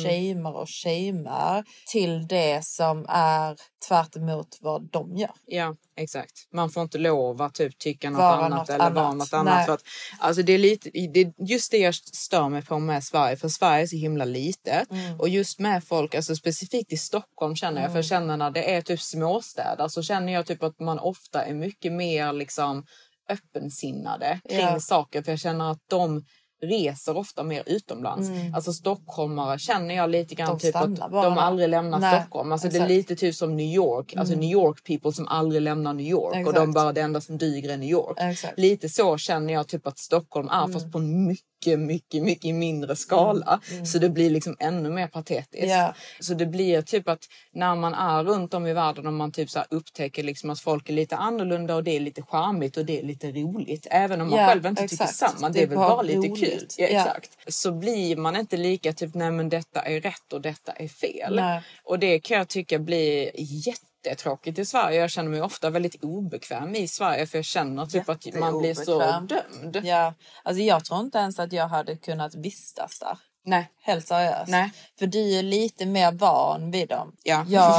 shamear till det som är tvärt emot vad de gör. Ja, exakt. Man får inte lov att typ tycka något annat eller vara något annat. För att, alltså det är lite, just det jag stör mig på med Sverige. För Sverige är så himla litet. Och just med folk, alltså specifikt i Stockholm känner jag. För jag känner när det är typ småstäder så känner jag typ att man ofta är mycket mer liksom öppensinnade kring saker. För jag känner att de reser ofta mer utomlands. Alltså stockholmare känner jag lite grann typ att de aldrig lämnar Stockholm. Alltså det är lite typ som New York. Alltså New York people som aldrig lämnar New York. Och de bara det enda som dyger är New York. Lite så känner jag typ att Stockholm är fast på en mycket mindre skala. Så det blir liksom ännu mer patetiskt. Så det blir typ att när man är runt om i världen och man typ så här upptäcker liksom att folk är lite annorlunda och det är lite charmigt och det är lite roligt. Även om man själv inte tycker samma. Det är väl bara lite kul. Ja, exakt. Så blir man inte lika typ nej men detta är rätt och detta är fel. Och det kan jag tycka blir jättetråkigt i Sverige. Jag känner mig ofta väldigt obekväm i Sverige för jag känner typ att man blir så dömd. Ja, alltså jag tror inte ens att jag hade kunnat vistas där. Nej. Helt seriöst. Nej. För du är lite mer van vid dem. Ja, jag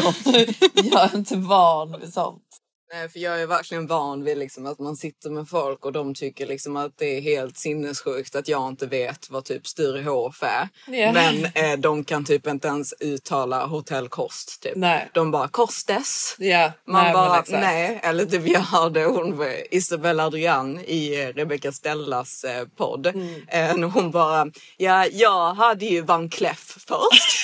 är inte van vid sånt. Nej, för jag är verkligen van vid liksom att man sitter med folk och de tycker liksom att det är helt sinnessjukt att jag inte vet vad typ Sturehof är. Men de kan typ inte ens uttala hotellkost typ. Nej. De bara kostes. Man bara nej. Eller typ jag hörde hon Isabella Adrian i Rebecca Stellas podd. Hon bara jag hade ju Van Cleef först.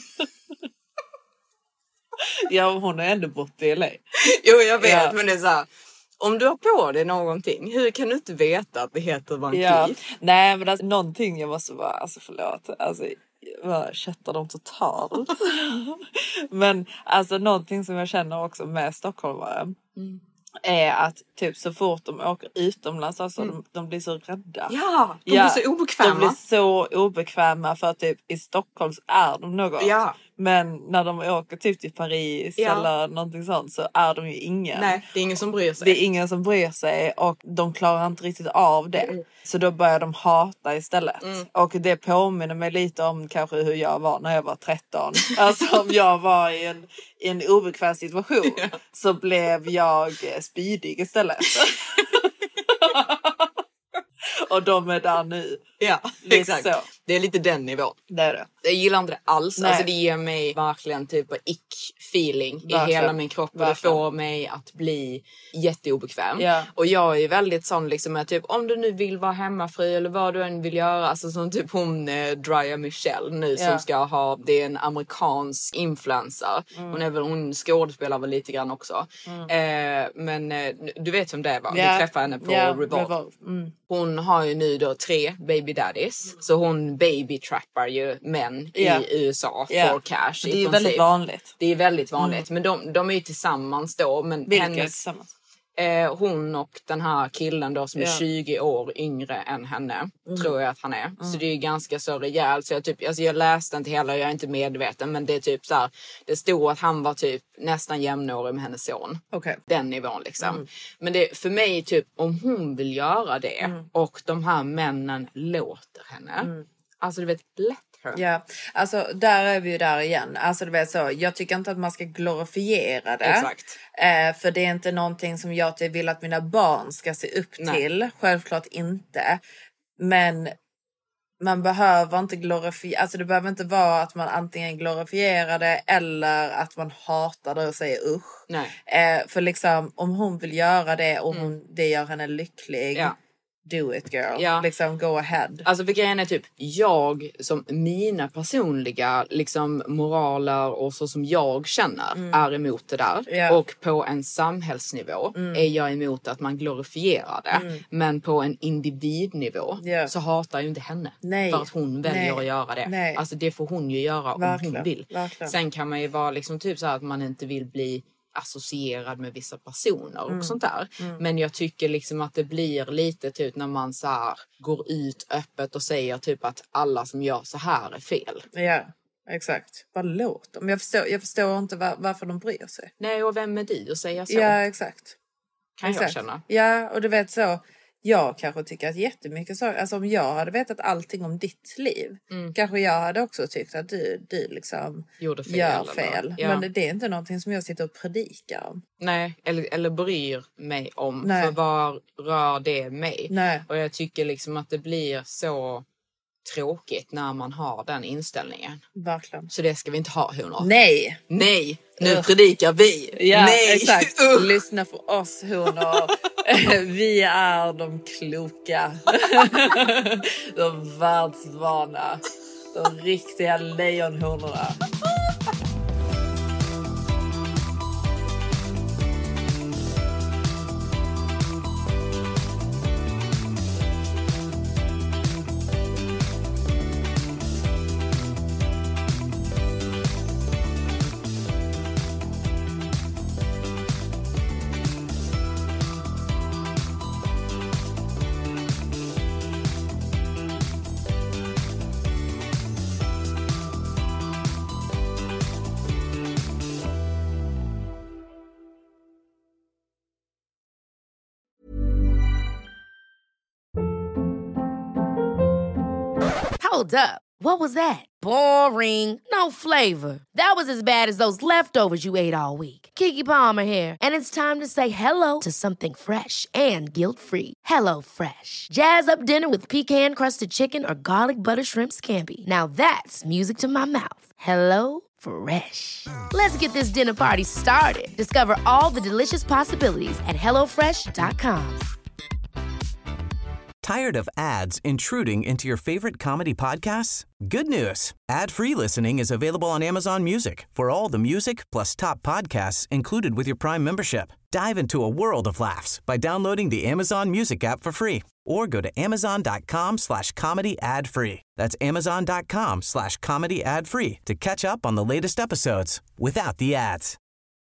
Ja, hon har ändå bott i LA. Jo, jag vet, men det är så här, om du har på dig någonting, hur kan du inte veta att det heter Van Cleef? Nej, men alltså, någonting jag måste bara, alltså förlåt, alltså jag köttar dem totalt. Men alltså någonting som jag känner också med stockholmare är att typ så fort de åker utomlands alltså de blir så rädda. Ja, de blir så obekväma. De blir så obekväma för att typ i Stockholm är de något. Ja. Men när de åker typ till Paris eller någonting sånt så är de ju ingen. Nej, det är ingen som bryr sig. Det är ingen som bryr sig och de klarar inte riktigt av det. Så då börjar de hata istället. Och det påminner mig lite om kanske hur jag var när jag var 13. Alltså om jag var i en obekväm situation så blev jag spydig istället. Och de är där nu. Ja, exakt. Så. Det är lite den nivån. Det är det. Jag gillar inte det alls. Alltså det ger mig verkligen typ feeling i hela min kropp och det får mig att bli jätteobekväm. Och jag är väldigt sån liksom att typ om du nu vill vara hemmafru eller vad du än vill göra, alltså som typ hon Drya Michelle nu som ska ha, det är en amerikansk influencer. Hon skådespelar väl lite grann också. Men du vet som det var. Vi träffade henne på Revolve. Hon har ju nu då 3 baby daddies. Så hon baby trappar ju män i USA för cash. Det är ju väldigt vanligt. Det är väldigt vanligt. Men de är ju tillsammans då. Men tillsammans? Hon och den här killen då som är 20 år yngre än henne. Tror jag att han är. Så det är ju ganska så rejält. Så jag läste inte hela, jag är inte medveten. Men det är typ så här, det stod att han var typ nästan jämnårig med hennes son. Den nivån liksom. Men det för mig typ, om hon vill göra det och de här männen låter henne. Alltså du vet, lätt. Ja, alltså där är vi ju där igen. Alltså du vet så, jag tycker inte att man ska glorifiera det. Exakt. För det är inte någonting som jag vill att mina barn ska se upp till. Självklart inte. Men man behöver inte glorifiera, alltså det behöver inte vara att man antingen glorifierar det eller att man hatar det och säger usch. För liksom, om hon vill göra det och det gör henne lycklig. Do it girl, liksom go ahead. Alltså för grejen är typ, jag som mina personliga liksom moraler och så som jag känner är emot det där. Och på en samhällsnivå är jag emot att man glorifierar det. Men på en individnivå så hatar jag inte henne. För att hon väljer att göra det. Alltså det får hon ju göra om hon vill. Sen kan man ju vara liksom typ så här att man inte vill bli associerad med vissa personer och sånt där. Men jag tycker liksom att det blir lite typ när man så här går ut öppet och säger typ att alla som gör så här är fel. Ja, exakt. Vad låt dem? Jag förstår inte varför de bryr sig. Nej, och vem är du att säga så? Ja, exakt. Kan jag känna. Ja, och du vet så. Jag kanske tycker att jättemycket så. Alltså om jag hade vetat allting om ditt liv. Kanske jag hade också tyckt att du liksom gör fel. Men det är inte någonting som jag sitter och predikar om. Nej, eller bryr mig om. För vad rör det mig? Och jag tycker liksom att det blir så tråkigt när man har den inställningen. Verkligen. Så det ska vi inte ha, honor. Nej. Nu predikar vi. Ja, exakt. Lyssna på oss, honor. Vi är de kloka. De världsvana. De riktiga lejonhonorna. Hold up. What was that? Boring. No flavor. That was as bad as those leftovers you ate all week. Keke Palmer here, and it's time to say hello to something fresh and guilt-free. Hello Fresh. Jazz up dinner with pecan-crusted chicken or garlic butter shrimp scampi. Now that's music to my mouth. Hello Fresh. Let's get this dinner party started. Discover all the delicious possibilities at hellofresh.com. Tired of ads intruding into your favorite comedy podcasts? Good news. Ad-free listening is available on Amazon Music for all the music plus top podcasts included with your Prime membership. Dive into a world of laughs by downloading the Amazon Music app for free or go to amazon.com/comedy ad-free. That's amazon.com/comedy ad-free to catch up on the latest episodes without the ads.